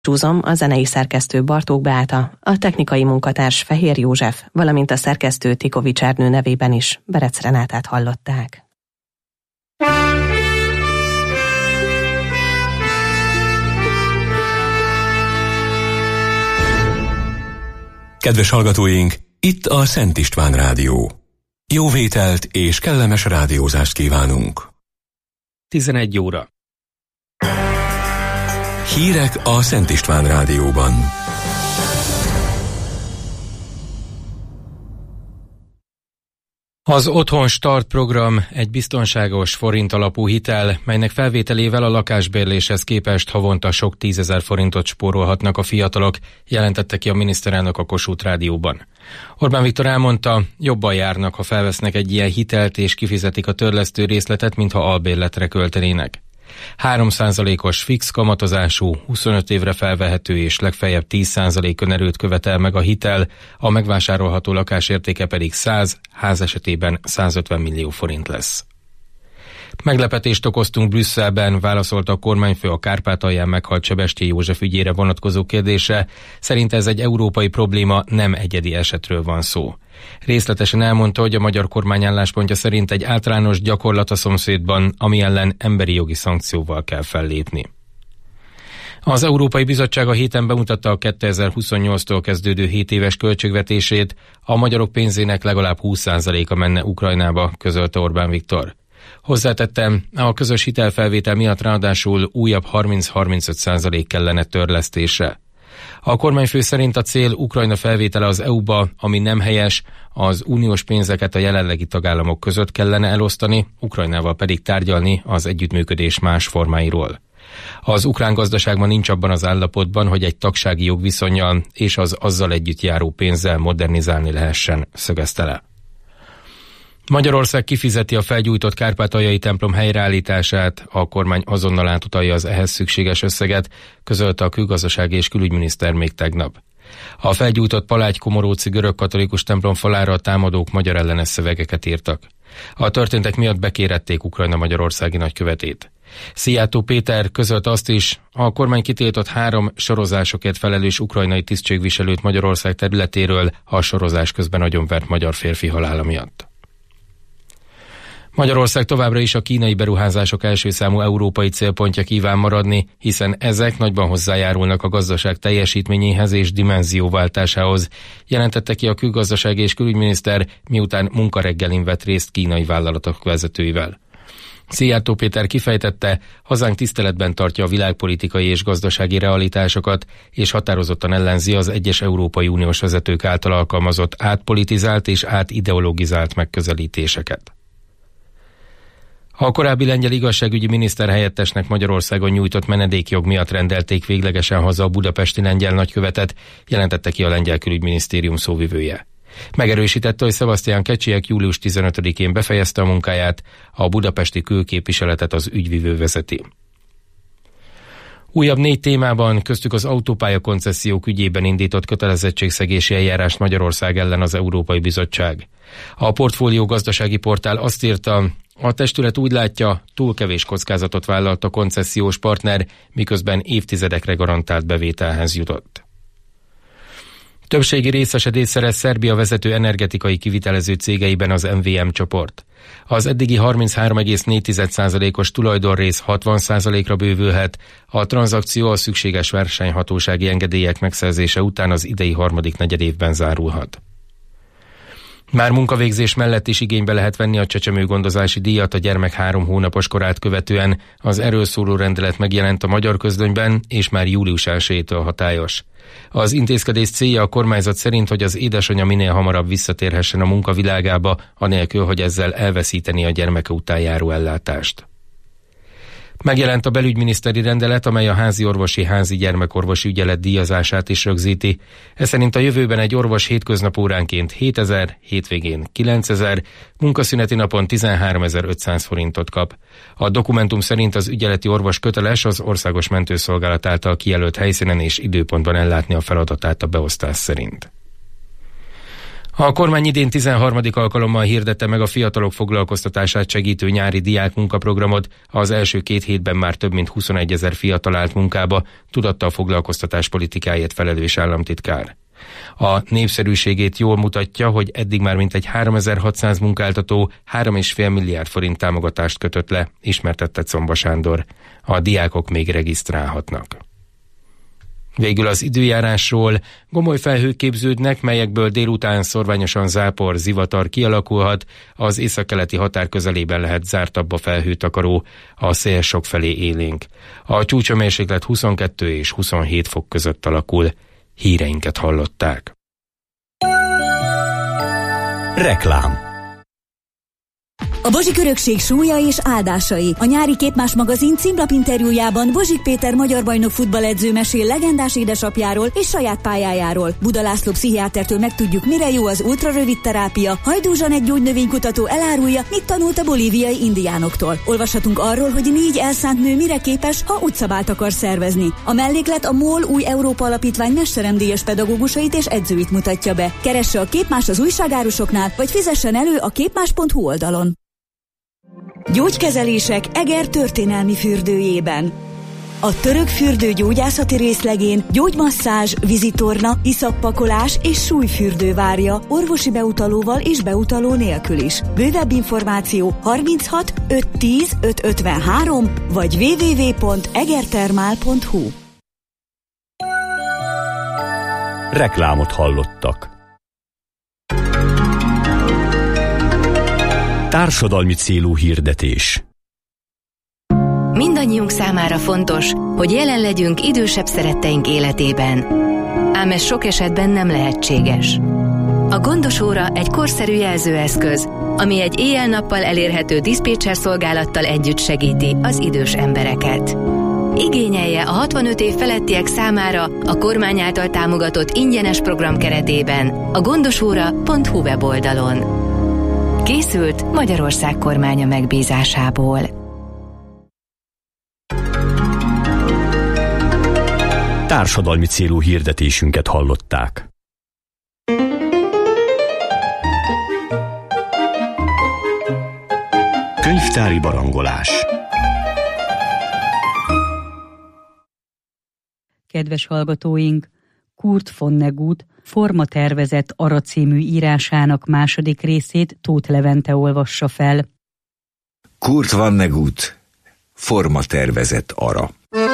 Csúzom, a zenei szerkesztő Bartók Beáta, a technikai munkatárs Fehér József, valamint a szerkesztő Tikovics Ernő nevében is Berec Renátát hallották. Kedves hallgatóink, itt a Szent István Rádió. Jó vételt és kellemes rádiózást kívánunk. 11 óra. Hírek a Szent István Rádióban. Az Otthon Start program egy biztonságos forint alapú hitel, melynek felvételével a lakásbérléshez képest havonta sok 10 000 forintot spórolhatnak a fiatalok, jelentette ki a miniszterelnök a Kossuth Rádióban. Orbán Viktor elmondta, jobban járnak, ha felvesznek egy ilyen hitelt és kifizetik a törlesztő részletet, mintha albérletre költenének. 3%-os fix kamatozású, 25 évre felvehető és legfeljebb 10% önerőt követel meg a hitel, a megvásárolható lakás értéke pedig 100, ház esetében 150 millió forint lesz. Meglepetést okoztunk Brüsszelben, válaszolta a kormányfő a Kárpátalján meghalt Sebestyén József ügyére vonatkozó kérdésre. Szerint ez egy európai probléma, nem egyedi esetről van szó. Részletesen elmondta, hogy a magyar kormány álláspontja szerint egy általános gyakorlat a szomszédban, ami ellen emberi jogi szankcióval kell fellépni. Az Európai Bizottság a héten bemutatta a 2028-tól kezdődő 7 éves költségvetését, a magyarok pénzének legalább 20%-a menne Ukrajnába, közölte Orbán Viktor. Hozzátettem, a közös hitelfelvétel miatt ráadásul újabb 30-35% kellene törlesztésre. A kormányfő szerint a cél Ukrajna felvétele az EU-ba, ami nem helyes, az uniós pénzeket a jelenlegi tagállamok között kellene elosztani, Ukrajnával pedig tárgyalni az együttműködés más formáiról. Az ukrán gazdaságban nincs abban az állapotban, hogy egy tagsági jogviszonnyal és az azzal együtt járó pénzzel modernizálni lehessen, szögezte le. Magyarország kifizeti a felgyújtott kárpátaljai templom helyreállítását, a kormány azonnal átutalja az ehhez szükséges összeget, közölte a külgazdasági és külügyminiszter még tegnap. A felgyújtott Palágy-Komoróczi görögkatolikus templom falára a támadók magyar ellenes szövegeket írtak. A történtek miatt bekérették Ukrajna magyarországi nagykövetét. Szijjártó Péter közölte azt is, a kormány kitiltott 3 sorozásokért felelős ukrajnai tisztségviselőt Magyarország területéről, a sorozás közben agyonvert magyar férfi halála miatt. Magyarország továbbra is a kínai beruházások első számú európai célpontja kíván maradni, hiszen ezek nagyban hozzájárulnak a gazdaság teljesítményéhez és dimenzióváltásához, jelentette ki a külgazdasági és külügyminiszter, miután munkareggelin vett részt kínai vállalatok vezetőivel. Szijjártó Péter kifejtette, hazánk tiszteletben tartja a világpolitikai és gazdasági realitásokat, és határozottan ellenzi az egyes Európai Uniós vezetők által alkalmazott átpolitizált és átideologizált megközelítéseket. A korábbi lengyel igazságügyi miniszter helyettesnek Magyarországon nyújtott menedékjog miatt rendelték véglegesen haza a budapesti lengyel nagykövetet, jelentette ki a lengyel külügyminisztérium szóvivője. Megerősítette, hogy Sebastian Kecsiek július 15-én befejezte a munkáját, a budapesti külképviseletet az ügyvivő vezeti. Újabb 4 témában, köztük az autópálya koncesziók ügyében indított kötelezettségszegési eljárást Magyarország ellen az Európai Bizottság. A Portfólió gazdasági portál azt írta, a testület úgy látja, túl kevés kockázatot vállalt a koncesziós partner, miközben évtizedekre garantált bevételhez jutott. Többségi részesedést szerez Szerbia vezető energetikai kivitelező cégeiben az MVM csoport. Az eddigi 33,4%-os tulajdonrész 60%-ra bővülhet, a tranzakció a szükséges versenyhatósági engedélyek megszerzése után az idei harmadik negyedévben zárulhat. Már munkavégzés mellett is igénybe lehet venni a csecsemőgondozási díjat a gyermek 3 hónapos korát követően. Az erről szóló rendelet megjelent a Magyar Közlönyben, és már július 1-től hatályos. Az intézkedés célja a kormányzat szerint, hogy az édesanyja minél hamarabb visszatérhessen a munkavilágába, anélkül, hogy ezzel elveszíteni a gyermeke után járó ellátást. Megjelent a belügyminiszteri rendelet, amely a házi gyermekorvosi ügyelet díjazását is rögzíti. Ez szerint a jövőben egy orvos hétköznapóránként 7000, hétvégén 9000, munkaszüneti napon 13500 forintot kap. A dokumentum szerint az ügyeleti orvos köteles az Országos Mentőszolgálat által kijelölt helyszínen és időpontban ellátni a feladatát a beosztás szerint. A kormány idén 13. alkalommal hirdette meg a fiatalok foglalkoztatását segítő nyári diák munkaprogramot. Az első 2 hétben már több mint 21 000 fiatal állt munkába, tudatta a foglalkoztatás politikáért felelős államtitkár. A népszerűségét jól mutatja, hogy eddig már mintegy 3600 munkáltató 3,5 milliárd forint támogatást kötött le, ismertette Comba Sándor. A diákok még regisztrálhatnak. Végül az időjárásról. Gomoly felhők képződnek, melyekből délután szorványosan zápor, zivatar kialakulhat, az északkeleti határ közelében lehet zártabb a felhőtakaró, a szél sokfelé élénk. A csúcshőmérséklet 22 és 27 fok között alakul. Híreinket hallották. Reklám. A Bozsik örökség súlya és áldásai. A nyári Képmás magazin címlap interjújában Bozsik Péter magyar bajnok futballedző mesél legendás édesapjáról és saját pályájáról. Buda László pszichiátertől megtudjuk, mire jó az ultrarövid terápia. Hajdú Zsanett gyógynövénykutató elárulja, mit tanult a bolíviai indiánoktól. Olvashatunk arról, hogy 4 elszánt nő mire képes, ha utcabált akar szervezni. A melléklet a MOL új Európa Alapítvány mesteremdíjas pedagógusait és edzőit mutatja be. Keresse a Képmás az újságárusoknál, vagy fizessen elő a képmás.hu oldalon. Gyógykezelések Eger történelmi fürdőjében. A török fürdő gyógyászati részlegén gyógymasszázs, vízitorna, iszappakolás és súlyfürdő várja orvosi beutalóval és beutaló nélkül is. Bővebb információ 36 510 553 vagy www.egertermál.hu. Reklámot hallottak. Társadalmi célú hirdetés. Mindannyiunk számára fontos, hogy jelen legyünk idősebb szeretteink életében. Ám ez sok esetben nem lehetséges. A Gondos Óra egy korszerű jelzőeszköz, ami egy éjjel-nappal elérhető diszpécser szolgálattal együtt segíti az idős embereket. Igényelje a 65 év felettiek számára a kormány által támogatott ingyenes program keretében a gondosóra.hu weboldalon. Készült Magyarország kormánya megbízásából. Társadalmi célú hirdetésünket hallották. Könyvtári barangolás. Kedves hallgatóink! Kurt Vonnegut Formatervezett Ara című írásának második részét Tóth Levente olvassa fel. Kurt Vonnegut Formatervezett Ara.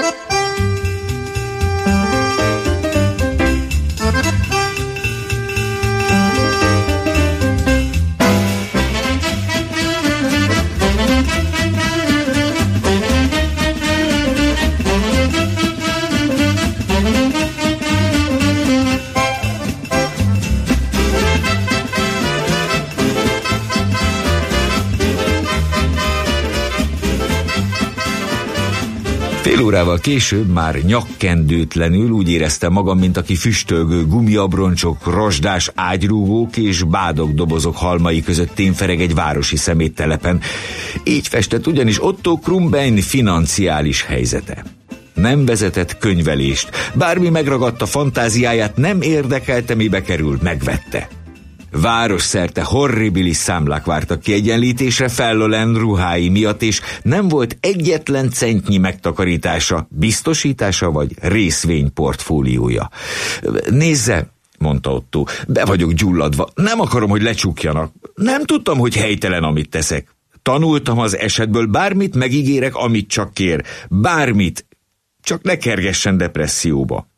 Fél órával később már nyakkendőtlenül úgy éreztem magam, mint aki füstölgő gumiabroncsok, rozsdás ágyrúgók és bádogdobozok halmai között témfereg egy városi szeméttelepen. Így festett ugyanis Otto Krumbein financiális helyzete. Nem vezetett könyvelést, bármi megragadta fantáziáját, nem érdekelte, mibe kerül, megvette. Városszerte horribilis számlák vártak kiegyenlítésre Fellölen ruhái miatt, és nem volt egyetlen centnyi megtakarítása, biztosítása vagy részvényportfóliója. Nézze, mondta Otto, be vagyok gyulladva, nem akarom, hogy lecsukjanak. Nem tudtam, hogy helytelen, amit teszek. Tanultam az esetből, bármit megígérek, amit csak kér. Bármit, csak ne kergessen depresszióba.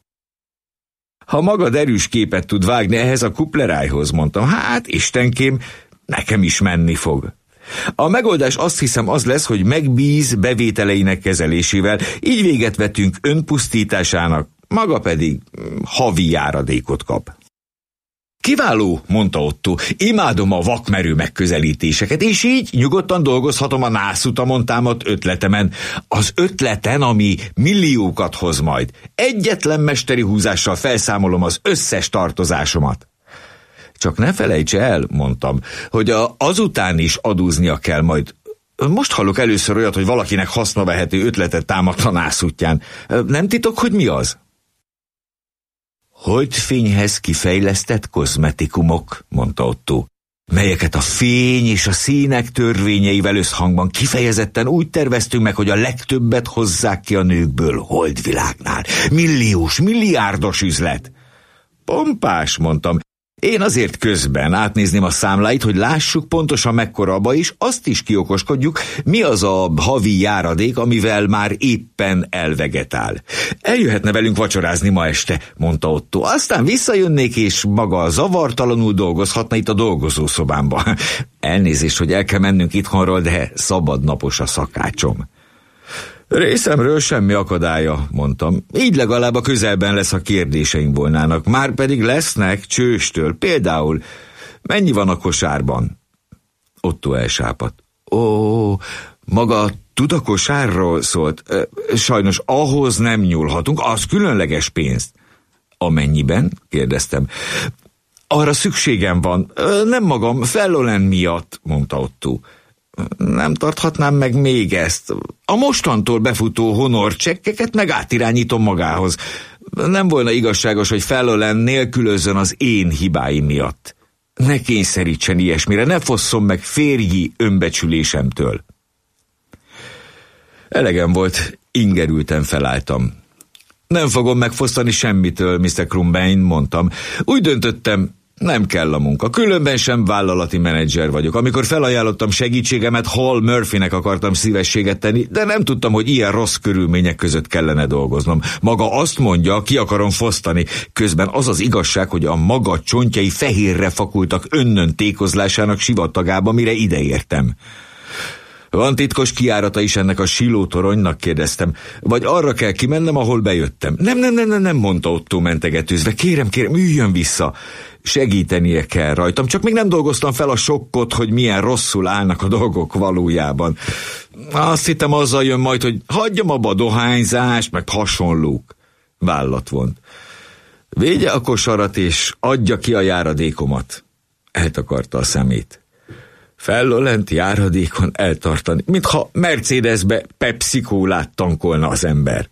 Ha magad erős képet tud vágni ehhez a kuplerájhoz, mondtam, hát istenkém, nekem is menni fog. A megoldás azt hiszem az lesz, hogy megbíz bevételeinek kezelésével, így véget vetünk önpusztításának, maga pedig havi járadékot kap. Kiváló, mondta Otto, imádom a vakmerő megközelítéseket, és így nyugodtan dolgozhatom a nászutamon támadt ötletemen. Az ötleten, ami milliókat hoz majd. Egyetlen mesteri húzással felszámolom az összes tartozásomat. Csak ne felejts el, mondtam, hogy azután is adóznia kell majd. Most hallok először olyat, hogy valakinek hasznavehető ötletet támadt a nászútján. Nem titok, hogy mi az? holdfényhez kifejlesztett kozmetikumok, mondta Otto, melyeket a fény és a színek törvényeivel összhangban kifejezetten úgy terveztünk meg, hogy a legtöbbet hozzák ki a nőkből holdvilágnál. Milliós, milliárdos üzlet. Pompás, mondtam. Én azért közben átnézném a számláit, hogy lássuk pontosan mekkora a baj, és azt is kiokoskodjuk, mi az a havi járadék, amivel már éppen elvegetál. Eljöhetne velünk vacsorázni ma este, mondta Otto. Aztán visszajönnék, és maga zavartalanul dolgozhatna itt a dolgozószobámba. Elnézést, hogy el kell mennünk itthonról, de szabadnapos a szakácsom. Részemről semmi akadálya, mondtam. Így legalább a közelben lesz, ha kérdéseink volnának. Már pedig lesznek csőstől. Például, mennyi van a kosárban? Otto elsápadt. Ó, maga tud a kosárról szólt. Sajnos ahhoz nem nyúlhatunk, az különleges pénzt. Amennyiben? Kérdeztem. Arra szükségem van. Nem magam, Fellolen miatt, mondta Otto. Nem tarthatnám meg még ezt. A mostantól befutó honorcsekkeket meg átirányítom magához. Nem volna igazságos, hogy Fellolen nélkülözzön az én hibáim miatt. Ne kényszerítsen ilyesmire, ne fosszon meg férji önbecsülésemtől. Elegem volt, ingerülten felálltam. Nem fogom megfosztani semmitől, Mr. Krumbein, mondtam. Úgy döntöttem, nem kell a munka, különben sem vállalati menedzser vagyok. Amikor felajánlottam segítségemet, Hall Murphynek akartam szívességet tenni, de nem tudtam, hogy ilyen rossz körülmények között kellene dolgoznom. Maga azt mondja, ki akarom fosztani. Közben az az igazság, hogy a maga csontjai fehérre fakultak önnön tékozlásának sivatagába, mire ideértem. Van titkos kijárata is ennek a silótoronynak, kérdeztem. Vagy arra kell kimennem, ahol bejöttem? Nem, mondta Otto mentegetőzve. Kérem, üljön vissza. Segítenie kell rajtam, csak még nem dolgoztam fel a sokkot, hogy milyen rosszul állnak a dolgok valójában. Azt hittem, azzal jön majd, hogy hagyjam abba a dohányzást, meg hasonlók. Vállat vont. Védje a kosarat, és adja ki a járadékomat. Eltakarta a szemét. Fellolent járadékon eltartani, mintha Mercedesbe Pepsi-kólát tankolna az ember.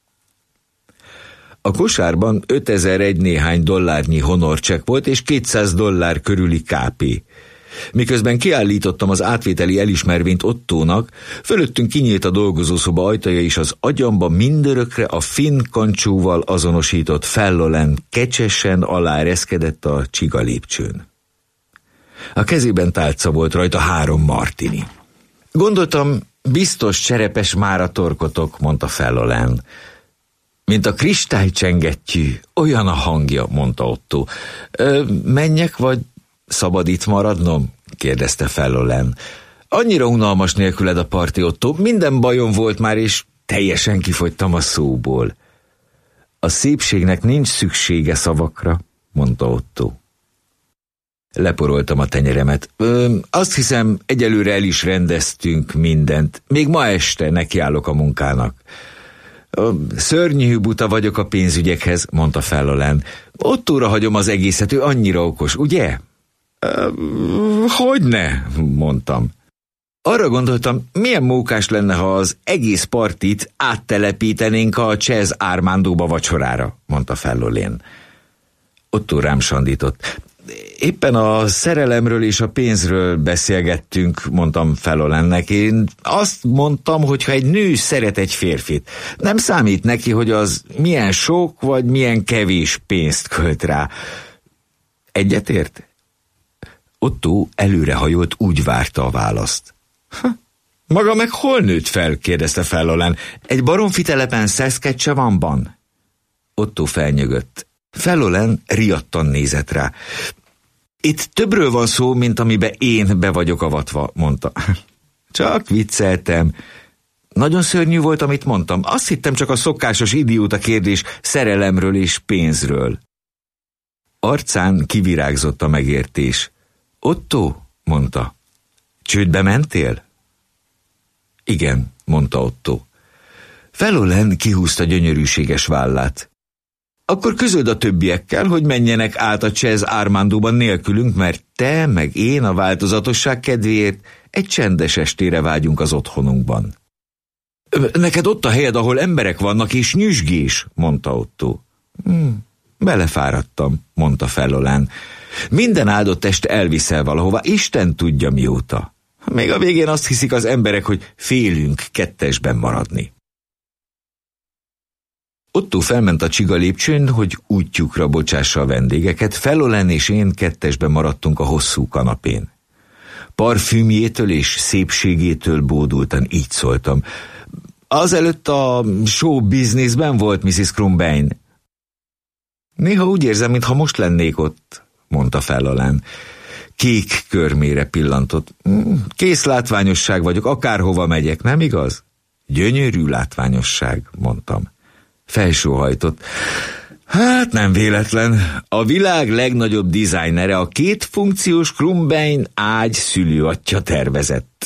A kosárban 5001 néhány dollárnyi honorcsekk volt, és $200 körüli KP. Miközben kiállítottam az átvételi elismervényt Ottónak, fölöttünk kinyílt a dolgozószoba ajtaja, és az agyamba mindörökre a finn kancsóval azonosított Fellolen kecsesen aláreszkedett a csiga lépcsőn. A kezében tálca volt, rajta 3 martini. Gondoltam, biztos cserepes már a torkotok, mondta Fellolen. Mint a kristálycsengettyű, olyan a hangja, mondta Otto. Menjek, vagy szabad itt maradnom? Kérdezte Fellolen. Annyira unalmas nélküled a parti, Otto, minden bajom volt már, és teljesen kifogytam a szóból. A szépségnek nincs szüksége szavakra, mondta Otto. Leporoltam a tenyeremet. Azt hiszem, egyelőre el is rendeztünk mindent. Még ma este nekiállok a munkának. Szörnyű buta vagyok a pénzügyekhez, mondta Fellolen. Ottóra hagyom az egészet, ő annyira okos, ugye? Hogyne, mondtam. Arra gondoltam, milyen mókás lenne, ha az egész partit áttelepítenénk a Chess Armandóba vacsorára, mondta Fellolen. Otto rám sandított. Éppen a szerelemről és a pénzről beszélgettünk, mondtam Fellolennek. Én azt mondtam, hogy ha egy nő szeret egy férfit, nem számít neki, hogy az milyen sok vagy milyen kevés pénzt költ rá. Egyetért? Otto előrehajolt, úgy várta a választ. Maga meg hol nőtt fel? Kérdezte Fellolen. Egy baromfi telepen Saskatchewanban? Otto felnyögött. Fellolen riadtan nézett rá. Itt többről van szó, mint amiben én be vagyok avatva, mondta. Csak vicceltem. Nagyon szörnyű volt, amit mondtam. Azt hittem, csak a szokásos idióta kérdés szerelemről és pénzről. Arcán kivirágzott a megértés. Otto, mondta. Csődbe mentél? Igen, mondta Otto. Fellolen kihúzta gyönyörűséges vállát. Akkor közöld a többiekkel, hogy menjenek át a Chess Armandóban nélkülünk, mert te meg én a változatosság kedvéért egy csendes estére vágyunk az otthonunkban. Neked ott a helyed, ahol emberek vannak és nyüzsgés, mondta Otto. Belefáradtam, mondta Fallon. Minden áldott este elviszel valahova, Isten tudja mióta. Még a végén azt hiszik az emberek, hogy félünk kettesben maradni. Otto felment a csiga lépcsőn, hogy útjukra bocsássa a vendégeket, Fallon és én kettesben maradtunk a hosszú kanapén. Parfümjétől és szépségétől bódultan így szóltam. Azelőtt a show businessben volt Mrs. Krumbein. Néha úgy érzem, mintha most lennék ott, mondta Fallon. Kék körmére pillantott. Kész látványosság vagyok, akárhova megyek, nem igaz? Gyönyörű látványosság, mondtam. Felsóhajtott. Hát nem véletlen. A világ legnagyobb dizájnere a 2 funkciós Krumbein ágy szülőatya tervezett.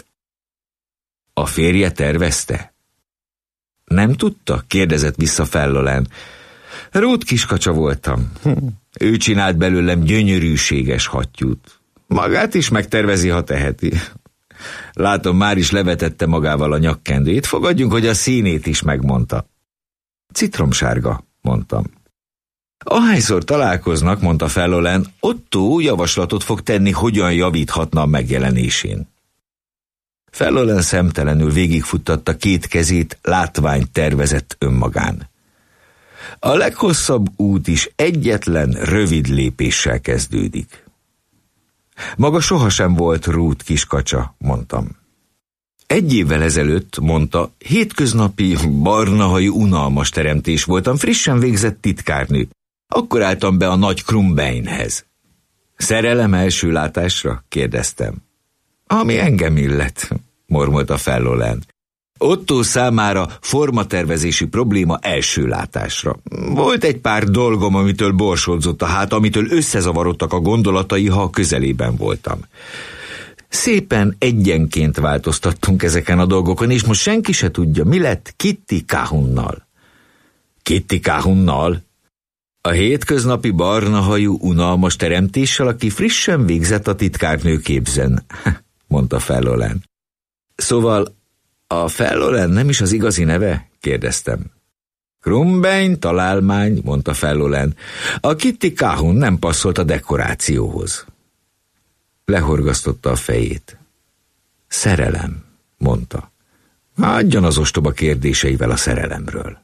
A férje tervezte? Nem tudta? Kérdezett vissza Fallon. Ruth kiskacsa voltam. Ő csinált belőlem gyönyörűséges hattyút. Magát is megtervezi, ha teheti. Látom, már is levetette magával a nyakkendőjét. Fogadjunk, hogy a színét is megmondta. Citromsárga, mondtam. Ahányszor találkoznak, mondta Fallon, Otto javaslatot fog tenni, hogyan javíthatna a megjelenésén. Fallon szemtelenül végigfuttatta 2 kezét, látványt tervezett önmagán. A leghosszabb út is egyetlen rövid lépéssel kezdődik. Maga sohasem volt Ruth kiskacsa, mondtam. 1 évvel ezelőtt, mondta, hétköznapi, barnahajú, unalmas teremtés voltam, frissen végzett titkárnő. Akkor álltam be a nagy Krumbeinhez. Szerelem első látásra? Kérdeztem. Ami engem illet, mormolta Fallon. Otto számára formatervezési probléma első látásra. Volt egy pár dolgom, amitől borsodzott a hát, amitől összezavarodtak a gondolatai, ha a közelében voltam. Szépen egyenként változtattunk ezeken a dolgokon, és most senki se tudja, mi lett Kitty Cahunnal. Kitty Cahunnal? A hétköznapi barnahajú, unalmas teremtéssel, aki frissen végzett a titkárnő képzen, mondta Fallon. Szóval a Fallon nem is az igazi neve? Kérdeztem. Krumbein találmány, mondta Fallon. A Kitty Cahun nem passzolt a dekorációhoz. Lehorgasztotta a fejét. Szerelem, mondta. Adjon az ostoba kérdéseivel a szerelemről.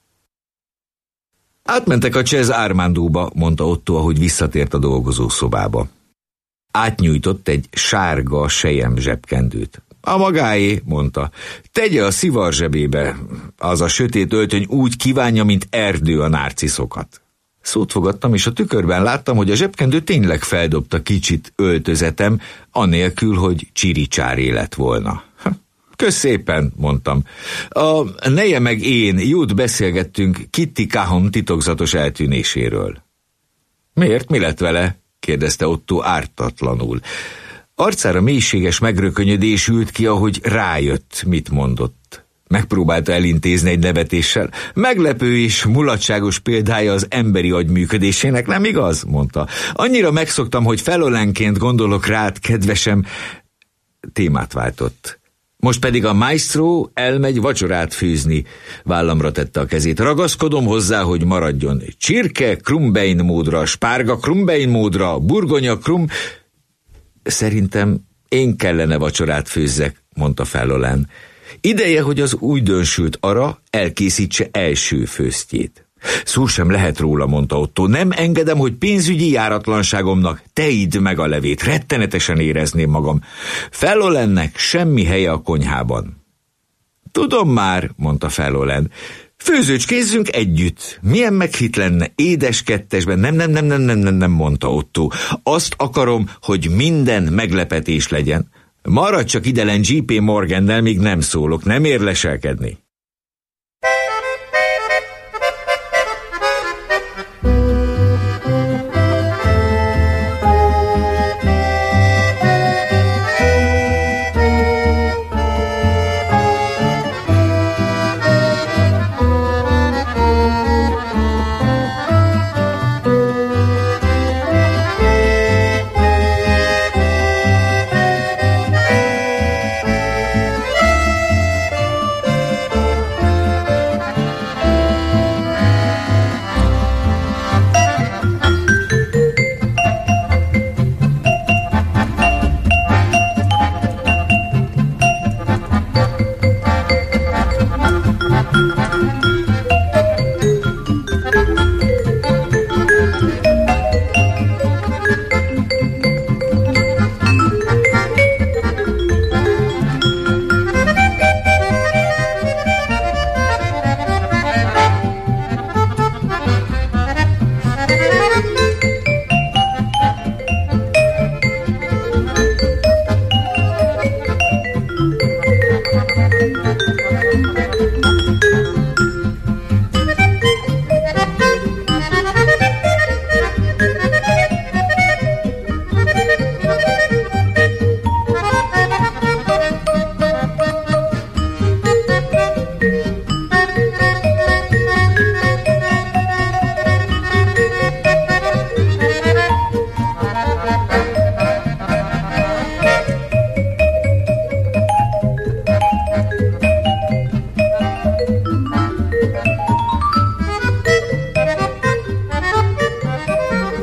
Átmentek a Chez Armandóba, mondta Otto, ahogy visszatért a dolgozószobába. Átnyújtott egy sárga sejem zsebkendőt. A magáé, mondta. Tegye a szivar zsebébe. Az a sötét öltöny úgy kívánja, mint erdő a nárciszokat. Szót fogadtam, és a tükörben láttam, hogy a zsebkendő tényleg feldobta kicsit öltözetem, anélkül, hogy csiricsári lett volna. Kösz szépen, mondtam. A neje meg én jót beszélgettünk Kitty Cahun titokzatos eltűnéséről. Miért? Mi lett vele? Kérdezte Otto ártatlanul. Arcára mélységes megrökönyödés ült ki, ahogy rájött, mit mondott. Megpróbálta elintézni egy nevetéssel. Meglepő és mulatságos példája az emberi agy működésének, nem igaz? Mondta. Annyira megszoktam, hogy Fallonként gondolok rád, kedvesem. Témát váltott. Most pedig a maestro elmegy vacsorát főzni. Vállamra tette a kezét. Ragaszkodom hozzá, hogy maradjon. Csirke Krumbein módra, spárga Krumbein módra, burgonya Szerintem én kellene vacsorát főzzek, mondta Fallon. Ideje, hogy az újdonsült ara elkészítse első főztjét. Szó sem lehet róla, mondta Otto. Nem engedem, hogy pénzügyi járatlanságomnak te idd meg a levét. Rettenetesen érezném magam. Fallonnek semmi helye a konyhában. Tudom már, mondta Fallon. Főzőcskézzünk együtt. Milyen meghit lenne édes kettesben? Nem, mondta Otto. Azt akarom, hogy minden meglepetés legyen. Maradj csak idelen J.P. Morgannel, míg nem szólok. Nem ér leselkedni.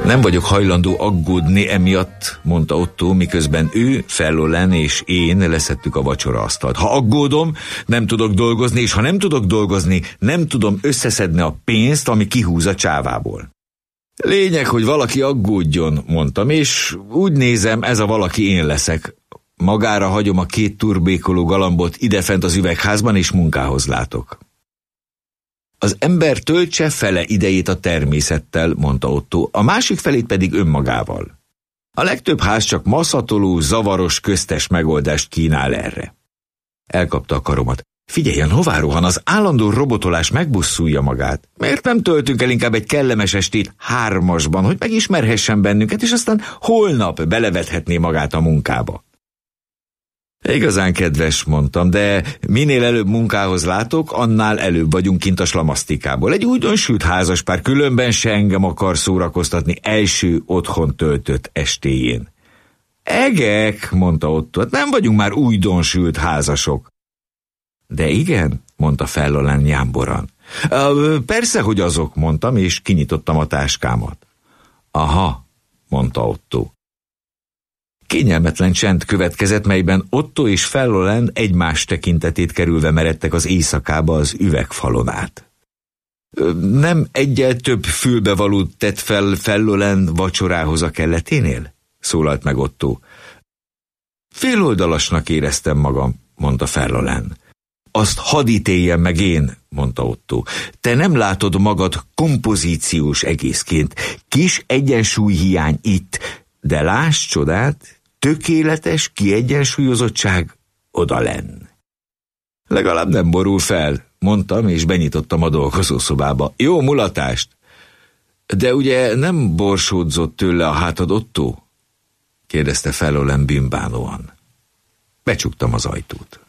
Nem vagyok hajlandó aggódni emiatt, mondta Otto, miközben ő, Fellolen és én leszettük a vacsoraasztalt. Ha aggódom, nem tudok dolgozni, és ha nem tudok dolgozni, nem tudom összeszedni a pénzt, ami kihúz a csávából. Lényeg, hogy valaki aggódjon, mondtam, és úgy nézem, ez a valaki én leszek. Magára hagyom a 2 turbékoló galambot idefent az üvegházban, és munkához látok. Az ember töltse fele idejét a természettel, mondta Otto, a másik felét pedig önmagával. A legtöbb ház csak maszatoló, zavaros, köztes megoldást kínál erre. Elkapta a karomat. Figyeljen, hová rohan, az állandó robotolás megbosszulja magát. Miért nem töltünk el inkább egy kellemes estét 3-asban, hogy megismerhessen bennünket, és aztán holnap belevethetné magát a munkába? Igazán kedves, mondtam, de minél előbb munkához látok, annál előbb vagyunk kint a slamasztikából. Egy újdonsült házaspár, különben se engem akar szórakoztatni első otthon töltött estéjén. Egek, mondta Otto, nem vagyunk már újdonsült házasok. De igen, mondta Fellolen jámboran. Persze, hogy azok, mondtam, és kinyitottam a táskámat. Aha, mondta Otto. Kényelmetlen csend következett, melyben Otto és Fellolen egymás tekintetét kerülve meredtek az éjszakába az üvegfalon át. Nem egyel több fülbevalót tett fel Fellolen vacsorához a kelleténél? Szólalt meg Otto. Féloldalasnak éreztem magam, mondta Fellolen. Azt hadd ítéljem meg én, mondta Otto. Te nem látod magad kompozíciós egészként. Kis egyensúlyhiány itt, de láss csodát, tökéletes kiegyensúlyozottság odalenn. Legalább nem borul fel, mondtam, és benyitottam a dolgozószobába. Jó mulatást! De ugye nem borsódzott tőle a hátad, Otto? kérdezte Fellolen bűnbánóan. Becsuktam az ajtót.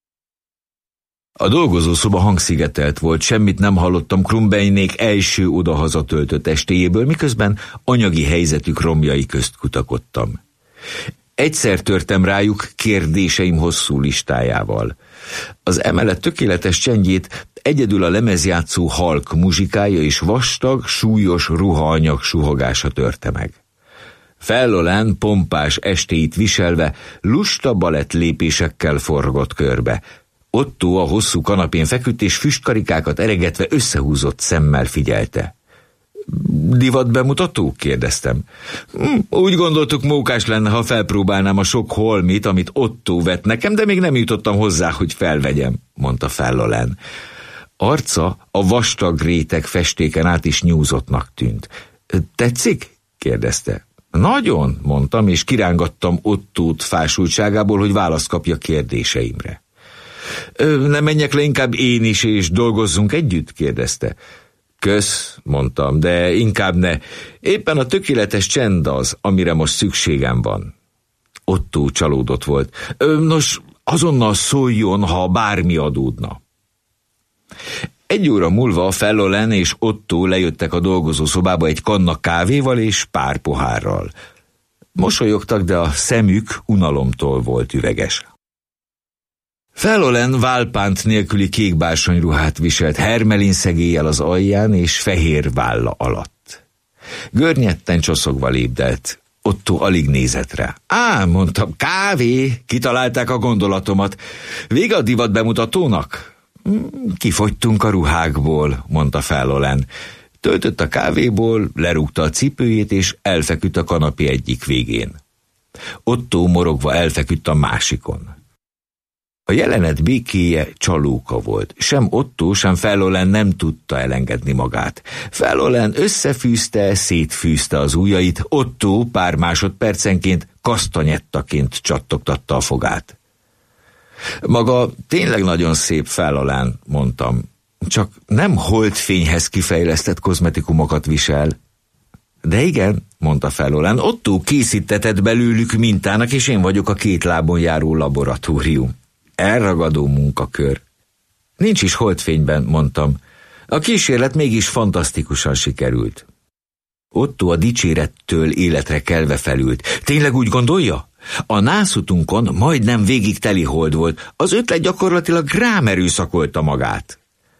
A dolgozószoba hangszigetelt volt, semmit nem hallottam Krumbeinék első odahaza töltött estéjéből, miközben anyagi helyzetük romjai közt kutakodtam. Egyszer törtem rájuk kérdéseim hosszú listájával. Az emelet tökéletes csendjét egyedül a lemezjátszó halk muzsikája és vastag, súlyos ruhaanyag suhogása törte meg. Fellolen pompás estéit viselve lusta balett lépésekkel forgott körbe. Otto a hosszú kanapén feküdt, és füstkarikákat eregetve összehúzott szemmel figyelte. Divatbemutató? kérdeztem. Úgy gondoltuk, mókás lenne, ha felpróbálnám a sok holmit, amit Otto vett nekem, de még nem jutottam hozzá, hogy felvegyem, mondta Fellolen. Arca a vastag réteg festéken át is nyúzottnak tűnt. Tetszik? kérdezte. Nagyon, mondtam, és kirángattam Ottót fásultságából, hogy választ kapja kérdéseimre. Nem menjek le inkább én is, és dolgozzunk együtt? kérdezte. Kösz, mondtam, de inkább ne. Éppen a tökéletes csend az, amire most szükségem van. Otto csalódott volt. Nos, azonnal szóljon, ha bármi adódna. 1 óra múlva Fellolen és Otto lejöttek a dolgozószobába egy kanna kávéval és pár pohárral. Mosolyogtak, de a szemük unalomtól volt üveges. Fellolen válpánt nélküli kék bársonyruhát viselt, hermelin szegéllyel az alján és fehér válla alatt. Görnyetten csoszogva lépdelt. Otto alig nézett rá. Mondtam, kávé, kitalálták a gondolatomat. Vége a divat bemutatónak? Kifogytunk a ruhákból, mondta Fellolen. Töltött a kávéból, lerúgta a cipőjét, és elfeküdt a kanapé egyik végén. Otto morogva elfeküdt a másikon. A jelenet békéje csalóka volt. Sem Otto, sem Fellolen nem tudta elengedni magát. Fellolen összefűzte, szétfűzte az ujjait, Otto pár másodpercenként kasztanyettaként csattogtatta a fogát. Maga tényleg nagyon szép, Fellolen, mondtam. Csak nem holdfényhez kifejlesztett kozmetikumokat visel. De igen, mondta Fellolen, Otto készítetett belőlük mintának, és én vagyok a 2 lábon járó laboratórium. Elragadó munkakör. Nincs is holdfényben, mondtam. A kísérlet mégis fantasztikusan sikerült. Otto a dicsérettől életre kelve felült. Tényleg úgy gondolja? A nászutunkon majdnem végig teli hold volt. Az ötlet gyakorlatilag rám erőszakolta magát.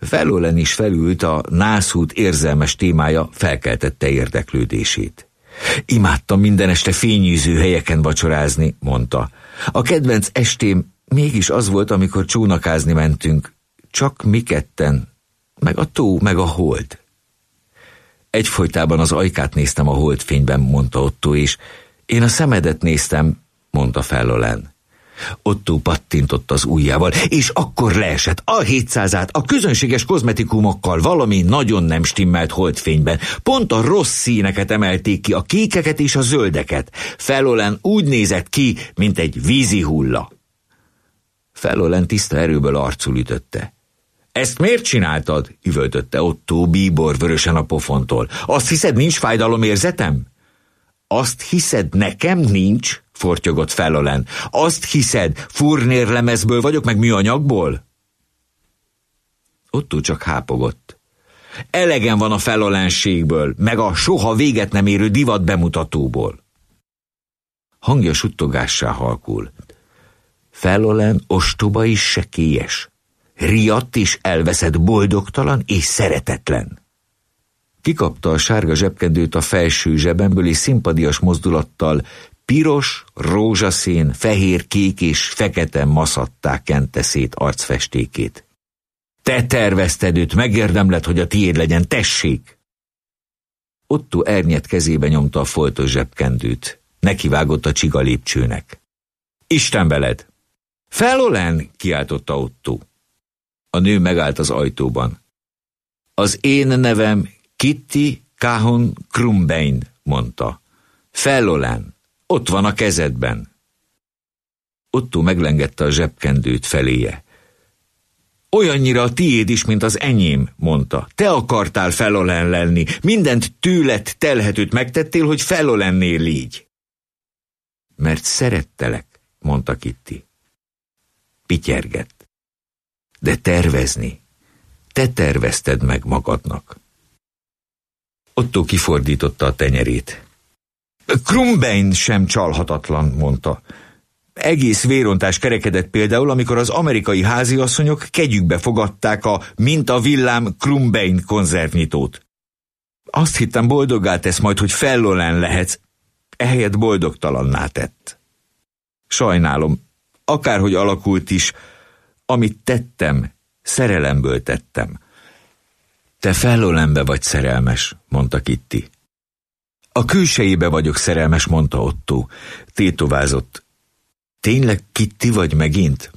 Fellolen is felült, a nászút érzelmes témája felkeltette érdeklődését. Imádtam minden este fényűző helyeken vacsorázni, mondta. A kedvenc estém mégis az volt, amikor csónakázni mentünk. Csak mi ketten, meg a tó, meg a hold. Egyfolytában az ajkát néztem a holdfényben, mondta Otto, és én a szemedet néztem, mondta Fellolen. Otto pattintott az ujjával, és akkor leesett a 700-át a közönséges kozmetikumokkal, valami nagyon nem stimmelt holdfényben. Pont a rossz színeket emelték ki, a kékeket és a zöldeket. Fellolen úgy nézett ki, mint egy vízi hulla. Fellolen tiszta erőből arcul ütötte. Ezt miért csináltad? Üvöltötte Otto bíbor vörösen a pofontól. Azt hiszed, nincs fájdalomérzetem? Azt hiszed, nekem nincs? Fortyogott Fellolen. Azt hiszed, furnérlemezből vagyok, meg műanyagból? Otto csak hápogott. Elegem van a Fellolenségből, meg a soha véget nem érő divat bemutatóból. Hangja suttogássá halkul. Fellolen ostoba és sekélyes. Riadt és elveszett, boldogtalan és szeretetlen. Kikapta a sárga zsebkendőt a felső zsebemből, és szimpadias mozdulattal piros, rózsaszín, fehér, kék és fekete maszatták kente szét arcfestékét. Te tervezted őt, megérdemled, hogy a tiéd legyen, tessék! Otto ernyett kezébe nyomta a foltos zsebkendőt. Nekivágott a csiga lépcsőnek. Isten veled! Fellolen! Kiáltotta Otto. A nő megállt az ajtóban. Az én nevem Kitty Cahoon Krumbein, mondta. Fellolen, ott van a kezedben. Otto meglengette a zsebkendőt feléje. Olyannyira a tiéd is, mint az enyém, mondta. Te akartál Fellolen lenni, mindent tőled telhetőt megtettél, hogy Fellolennél légy. Mert szerettelek, mondta Kitty. Pityergett. De tervezni, te tervezted meg magadnak. Otto kifordította a tenyerét. Krumbein sem csalhatatlan, mondta. Egész vérontás kerekedett például, amikor az amerikai háziasszonyok kegyükbe fogadták a mint a villám Krumbein konzervnyitót. Azt hittem, boldoggá tesz majd, hogy Fellolen lehetsz, ehelyett boldogtalanná tett. Sajnálom, akárhogy alakult is, amit tettem, szerelemből tettem. Te Fellolenbe vagy szerelmes, mondta Kitty. A külsejébe vagyok szerelmes, mondta Otto. Tétovázott. Tényleg Kitty vagy megint?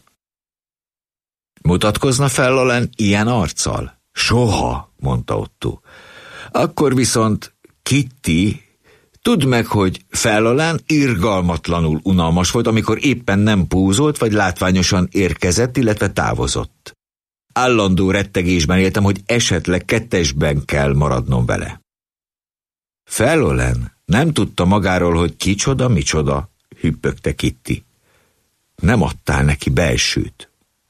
Mutatkozna Fellolen ilyen arccal? Soha, mondta Otto. Akkor viszont Kitty, tudd meg, hogy Fellolen irgalmatlanul unalmas volt, amikor éppen nem pózolt, vagy látványosan érkezett, illetve távozott. Állandó rettegésben éltem, hogy esetleg kettesben kell maradnom vele. Fellolen nem tudta magáról, hogy kicsoda, micsoda, hüppögte Kitty. Nem adtál neki belsőt.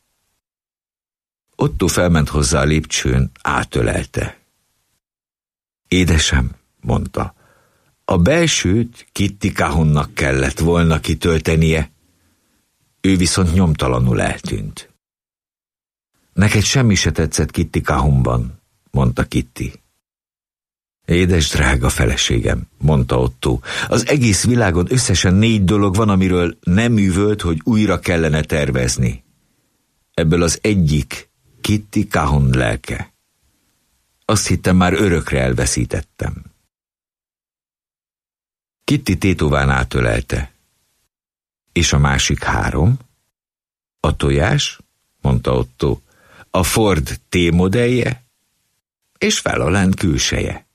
Otto felment hozzá a lépcsőn, átölelte. Édesem, mondta, a belsőt Kitty Cahoonnak kellett volna kitöltenie. Ő viszont nyomtalanul eltűnt. Neked semmi se tetszett Kitty Cahoonban, mondta Kitty. Édes drága feleségem, mondta Otto, az egész világon összesen 4 dolog van, amiről nem üvölt, hogy újra kellene tervezni. Ebből az egyik Kitty Cahoon lelke. Azt hittem, már örökre elveszítettem. Kitty tétován átölelte. És a másik 3? A tojás, mondta Otto, a Ford T-modellje, és Fellolen külseje.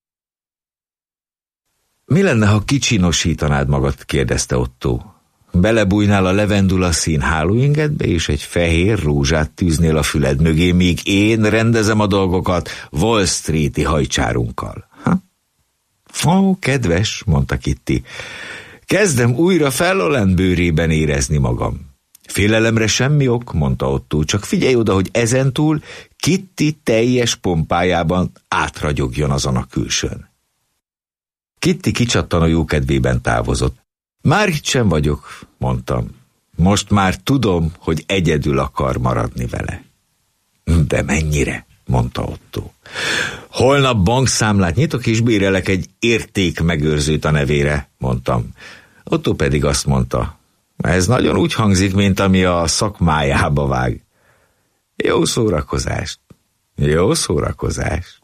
Mi lenne, ha kicsinosítanád magad, kérdezte Otto. Belebújnál a levendula szín hálóingedbe, és egy fehér rózsát tűznél a füled mögé, míg én rendezem a dolgokat Wall Street-i hajcsárunkkal. Ó, kedves, mondta Kitty. Kezdem újra Fellolen bőrében érezni magam. Félelemre semmi ok, mondta Otto, csak figyelj oda, hogy ezentúl Kitty teljes pompájában átragyogjon azon a külsőn. Kitty kicsattanó jókedvében távozott. Már itt sem vagyok, mondtam. Most már tudom, hogy egyedül akar maradni vele. De mennyire? mondta Otto. Holnap bankszámlát nyitok, és bérelek egy értékmegőrzőt a nevére, mondtam. Otto pedig azt mondta, ez nagyon úgy hangzik, mint ami a szakmájába vág. Jó szórakozást! Jó szórakozást!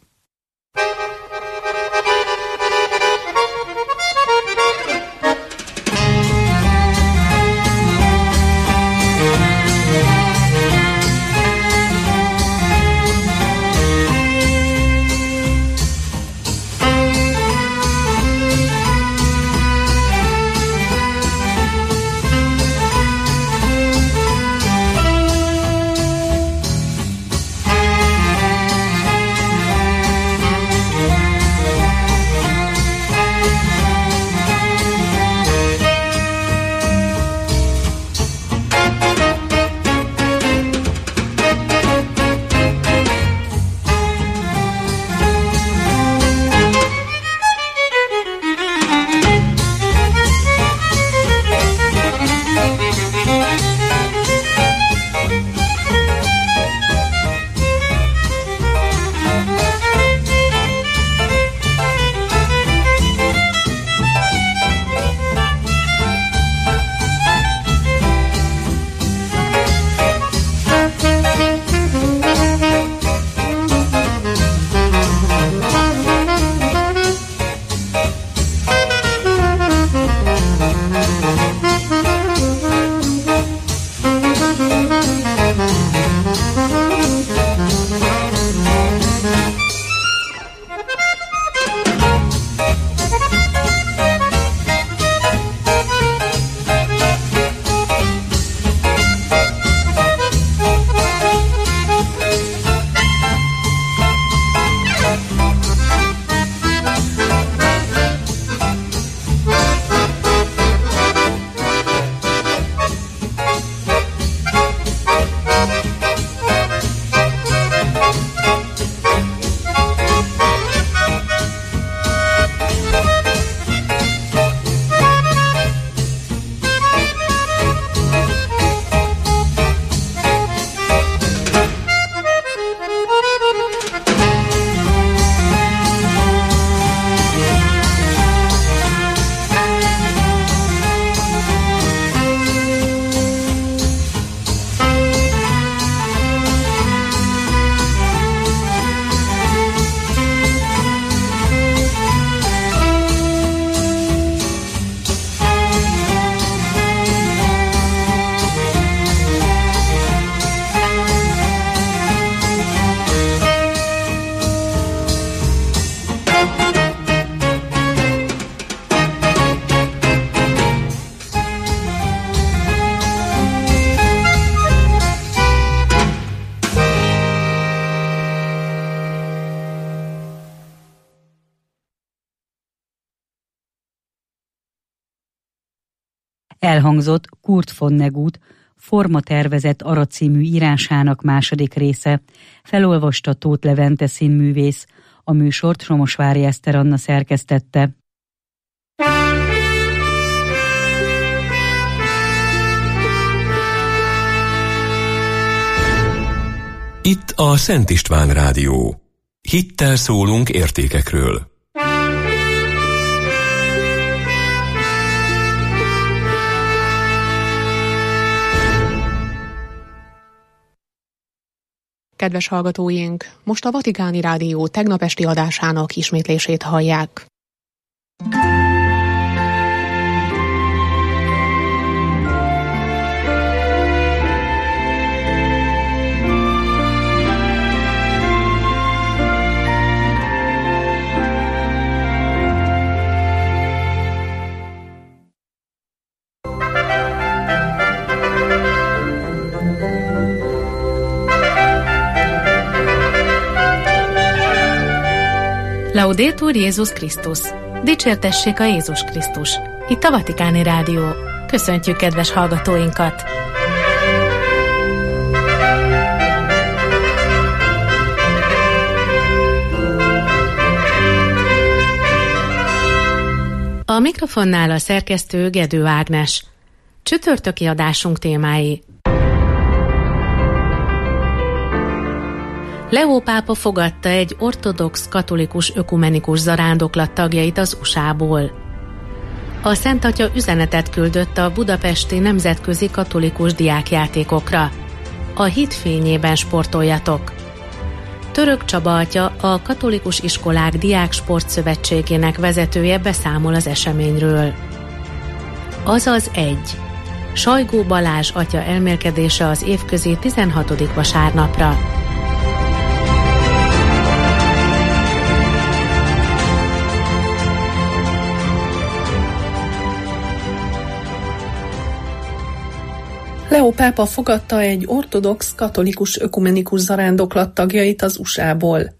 Elhangzott Kurt Vonnegut Formatervezet Ara című írásának második része. Felolvasta Tóth Levente színművész. A műsort Somosvári Eszter Anna szerkesztette. Itt a Szent István Rádió. Hittel szólunk értékekről. Kedves hallgatóink, most a Vatikáni Rádió tegnap esti adásának ismétlését hallják. Laudetur Jézus Krisztus! Dicsértessék a Jézus Krisztus! Itt a Vatikáni Rádió. Köszöntjük kedves hallgatóinkat! A mikrofonnál a szerkesztő Gedő Ágnes. Csütörtöki adásunk témái. Leó pápa fogadta egy ortodox katolikus ökumenikus zarándoklat tagjait az USA-ból. A Szent Atya üzenetet küldött a budapesti nemzetközi katolikus diákjátékokra. A hit fényében sportoljatok. Török Csaba atya, a Katolikus Iskolák Diák Sportszövetségének vezetője beszámol az eseményről. Azaz 1. Sajgó Balázs atya elmélkedése az évközi 16. vasárnapra. Leó pápa fogadta egy ortodox katolikus ökumenikus zarándoklat tagjait az USA-ból.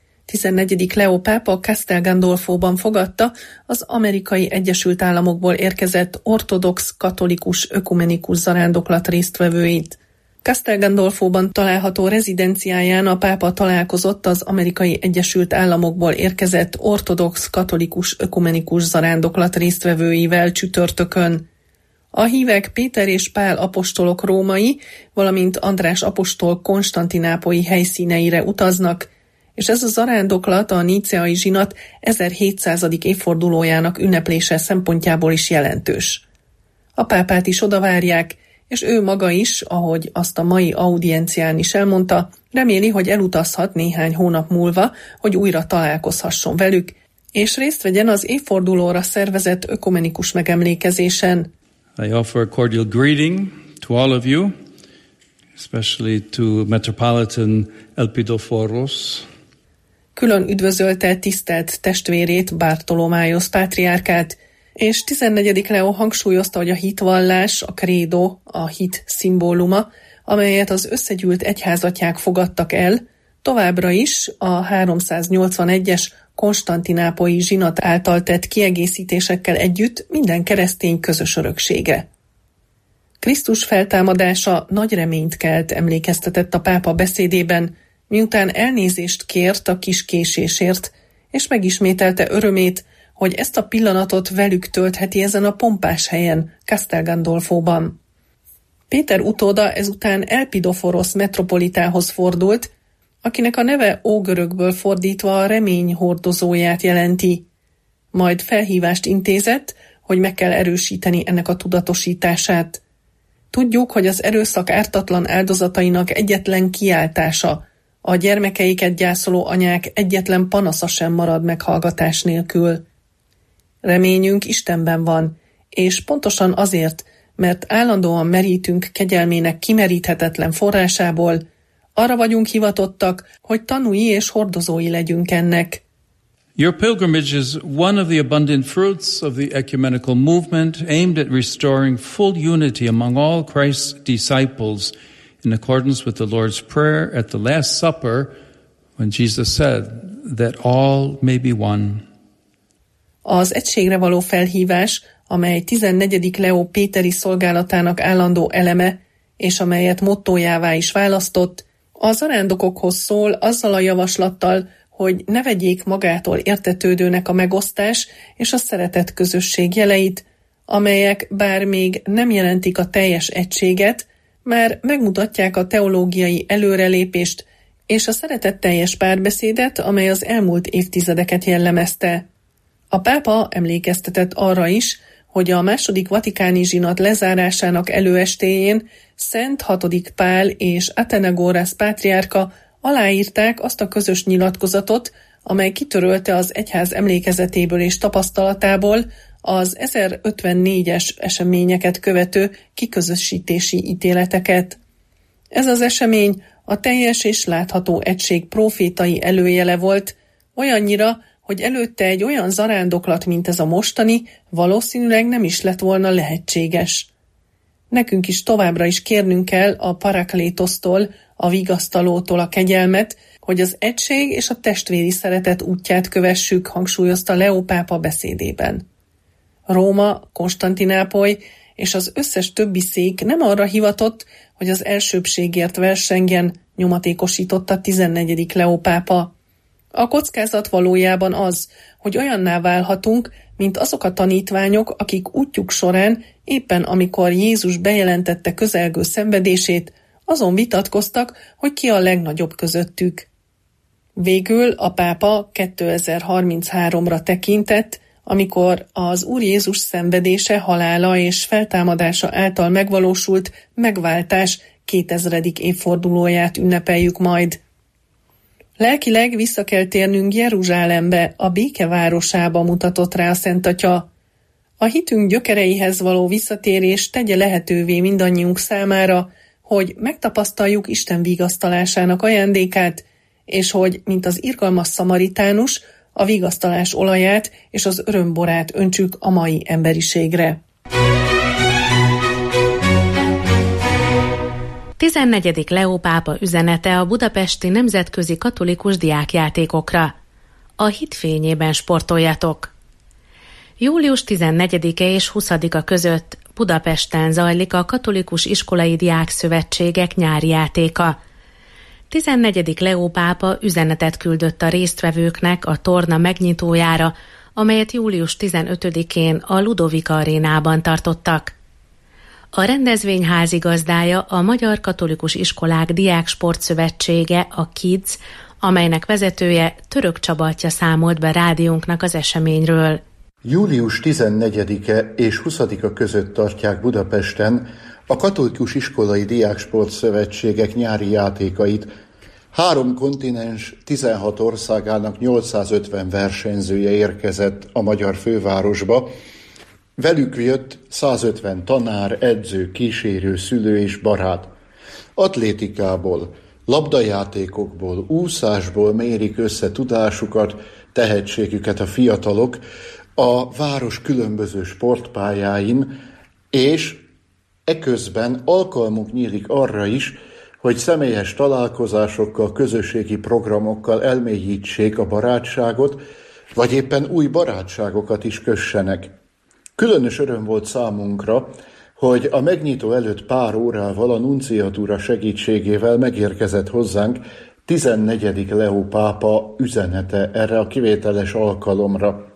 14. Leó pápa Castel Gandolfóban fogadta az Amerikai Egyesült Államokból érkezett ortodox katolikus ökumenikus zarándoklat résztvevőit. Castel Gandolfóban található rezidenciáján a pápa találkozott az Amerikai Egyesült Államokból érkezett ortodox katolikus ökumenikus zarándoklat résztvevőivel csütörtökön. A hívek Péter és Pál apostolok római, valamint András apostol konstantinápolyi helyszíneire utaznak, és ez a zarándoklat a níceai zsinat 1700. évfordulójának ünneplése szempontjából is jelentős. A pápát is odavárják, és ő maga is, ahogy azt a mai audiencián is elmondta, reméli, hogy elutazhat néhány hónap múlva, hogy újra találkozhasson velük, és részt vegyen az évfordulóra szervezett ökumenikus megemlékezésen. I offer a cordial greeting to all of you, especially to Metropolitan Elpidoforos. Külön üdvözölte tisztelt testvérét, Bartolomájosz pátriárkát, és 14. Leó hangsúlyozta, hogy a hitvallás, a krédo, a hit szimbóluma, amelyet az összegyűlt egyházatják fogadtak el, továbbra is a 381-es konstantinápolyi zsinat által tett kiegészítésekkel együtt minden keresztény közös öröksége. Krisztus feltámadása nagy reményt kelt, emlékeztetett a pápa beszédében, miután elnézést kért a kis késésért, és megismételte örömét, hogy ezt a pillanatot velük töltheti ezen a pompás helyen, Castel Gandolfóban. Péter utóda ezután Elpidoforos metropolitához fordult, akinek a neve ógörökből fordítva a remény hordozóját jelenti. Majd felhívást intézett, hogy meg kell erősíteni ennek a tudatosítását. Tudjuk, hogy az erőszak ártatlan áldozatainak egyetlen kiáltása, a gyermekeiket gyászoló anyák egyetlen panasza sem marad meghallgatás nélkül. Reményünk Istenben van, és pontosan azért, mert állandóan merítünk kegyelmének kimeríthetetlen forrásából, arra vagyunk hivatottak, hogy tanúi és hordozói legyünk ennek. Your pilgrimage is one of the abundant fruits of the ecumenical movement aimed at restoring full unity among all Christ's disciples in accordance with the Lord's Prayer at the Last Supper when Jesus said that all may be one. Az egységre való felhívás, amely 14. Leó péteri szolgálatának állandó eleme, és amelyet mottójává is választott, a zarándokokhoz szól azzal a javaslattal, hogy ne vegyék magától értetődőnek a megosztás és a szeretet közösség jeleit, amelyek bár még nem jelentik a teljes egységet, már megmutatják a teológiai előrelépést és a szeretetteljes párbeszédet, amely az elmúlt évtizedeket jellemezte. A pápa emlékeztetett arra is, hogy a II. Vatikáni zsinat lezárásának előestéjén Szent 6. Pál és Athenagoras pátriárka aláírták azt a közös nyilatkozatot, amely kitörölte az egyház emlékezetéből és tapasztalatából az 1054-es eseményeket követő kiközösítési ítéleteket. Ez az esemény a teljes és látható egység prófétai előjele volt, olyannyira, hogy előtte egy olyan zarándoklat, mint ez a mostani, valószínűleg nem is lett volna lehetséges. Nekünk is továbbra is kérnünk kell a Paraklétosztól, a vigasztalótól a kegyelmet, hogy az egység és a testvéri szeretet útját kövessük, hangsúlyozta Leó pápa beszédében. Róma, Konstantinápoly és az összes többi szék nem arra hivatott, hogy az elsőbbségért versengjen, nyomatékosította 14. Leó pápa. A kockázat valójában az, hogy olyanná válhatunk, mint azok a tanítványok, akik útjuk során, éppen amikor Jézus bejelentette közelgő szenvedését, azon vitatkoztak, hogy ki a legnagyobb közöttük. Végül a pápa 2033-ra tekintett, amikor az Úr Jézus szenvedése, halála és feltámadása által megvalósult megváltás 2000. évfordulóját ünnepeljük majd. Lelkileg vissza kell térnünk Jeruzsálembe, a béke városába mutatott rá a Szent Atya. A hitünk gyökereihez való visszatérés tegye lehetővé mindannyiunk számára, hogy megtapasztaljuk Isten vigasztalásának ajándékát, és hogy, mint az irgalmas szamaritánus, a vigasztalás olaját és az örömborát öntsük a mai emberiségre. 14. Leó pápa üzenete a budapesti nemzetközi katolikus diákjátékokra. A hit fényében sportoljatok! Július 14-e és 20-a között Budapesten zajlik a Katolikus Iskolai Diákszövetségek nyári játéka. 14. Leó pápa üzenetet küldött a résztvevőknek a torna megnyitójára, amelyet július 15-én a Ludovika arénában tartottak. A rendezvény házigazdája a Magyar Katolikus Iskolák Diáksportszövetsége, a KIDS, amelynek vezetője Török Csaba számolt be rádiónknak az eseményről. Július 14-e és 20-a között tartják Budapesten a Katolikus Iskolai Diáksportszövetségek nyári játékait. 3 kontinens, 16 országának 850 versenyzője érkezett a magyar fővárosba. Velük jött 150 tanár, edző, kísérő, szülő és barát. Atlétikából, labdajátékokból, úszásból mérik össze tudásukat, tehetségüket a fiatalok a város különböző sportpályáin, és eközben alkalmuk nyílik arra is, hogy személyes találkozásokkal, közösségi programokkal elmélyítsék a barátságot, vagy éppen új barátságokat is kössenek. Különös öröm volt számunkra, hogy a megnyitó előtt pár órával a nunciatúra segítségével megérkezett hozzánk 14. Leó pápa üzenete erre a kivételes alkalomra.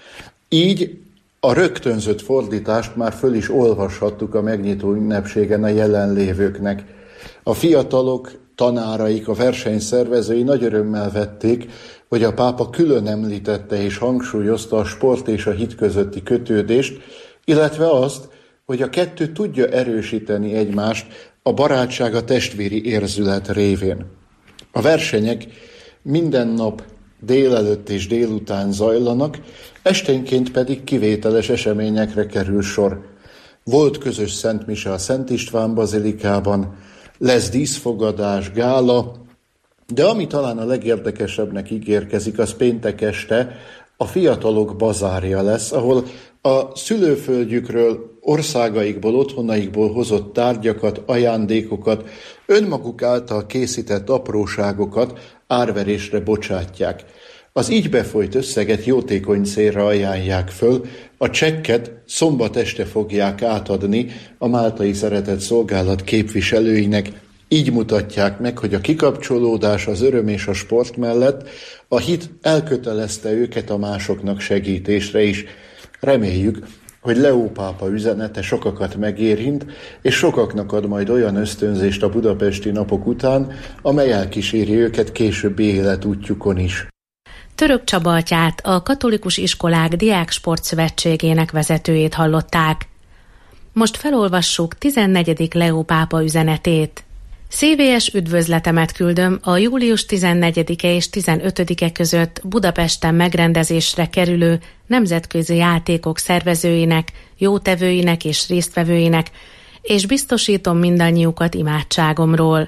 Így a rögtönzött fordítást már föl is olvashattuk a megnyitó ünnepségen a jelenlévőknek. A fiatalok, tanáraik, a versenyszervezői nagy örömmel vették, hogy a pápa külön említette és hangsúlyozta a sport és a hit közötti kötődést, illetve azt, hogy a kettő tudja erősíteni egymást a barátság, a testvéri érzület révén. A versenyek minden nap délelőtt és délután zajlanak, esténként pedig kivételes eseményekre kerül sor. Volt közös szentmise a Szent István bazilikában, lesz díszfogadás, gála, de ami talán a legérdekesebbnek ígérkezik, az péntek este a fiatalok bazárja lesz, ahol a szülőföldjükről, országaikból, otthonaikból hozott tárgyakat, ajándékokat, önmaguk által készített apróságokat árverésre bocsátják. Az így befolyt összeget jótékony célra ajánlják föl, a csekket szombat este fogják átadni a Máltai Szeretett Szolgálat képviselőinek. Így mutatják meg, hogy a kikapcsolódás, az öröm és a sport mellett a hit elkötelezte őket a másoknak segítésre is. Reméljük, hogy Leó pápa üzenete sokakat megérint, és sokaknak ad majd olyan ösztönzést a budapesti napok után, amely elkíséri őket későbbi életútjukon is. Török Csaba atyát, a Katolikus Iskolák Diáksportszövetségének vezetőjét hallották. Most felolvassuk 14. Leó pápa üzenetét. Szívélyes üdvözletemet küldöm a július 14-e és 15-e között Budapesten megrendezésre kerülő nemzetközi játékok szervezőinek, jótevőinek és résztvevőinek, és biztosítom mindannyiukat imádságomról.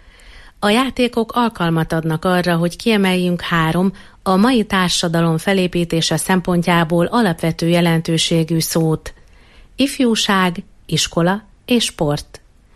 A játékok alkalmat adnak arra, hogy kiemeljünk 3 a mai társadalom felépítése szempontjából alapvető jelentőségű szót: ifjúság, iskola és sport.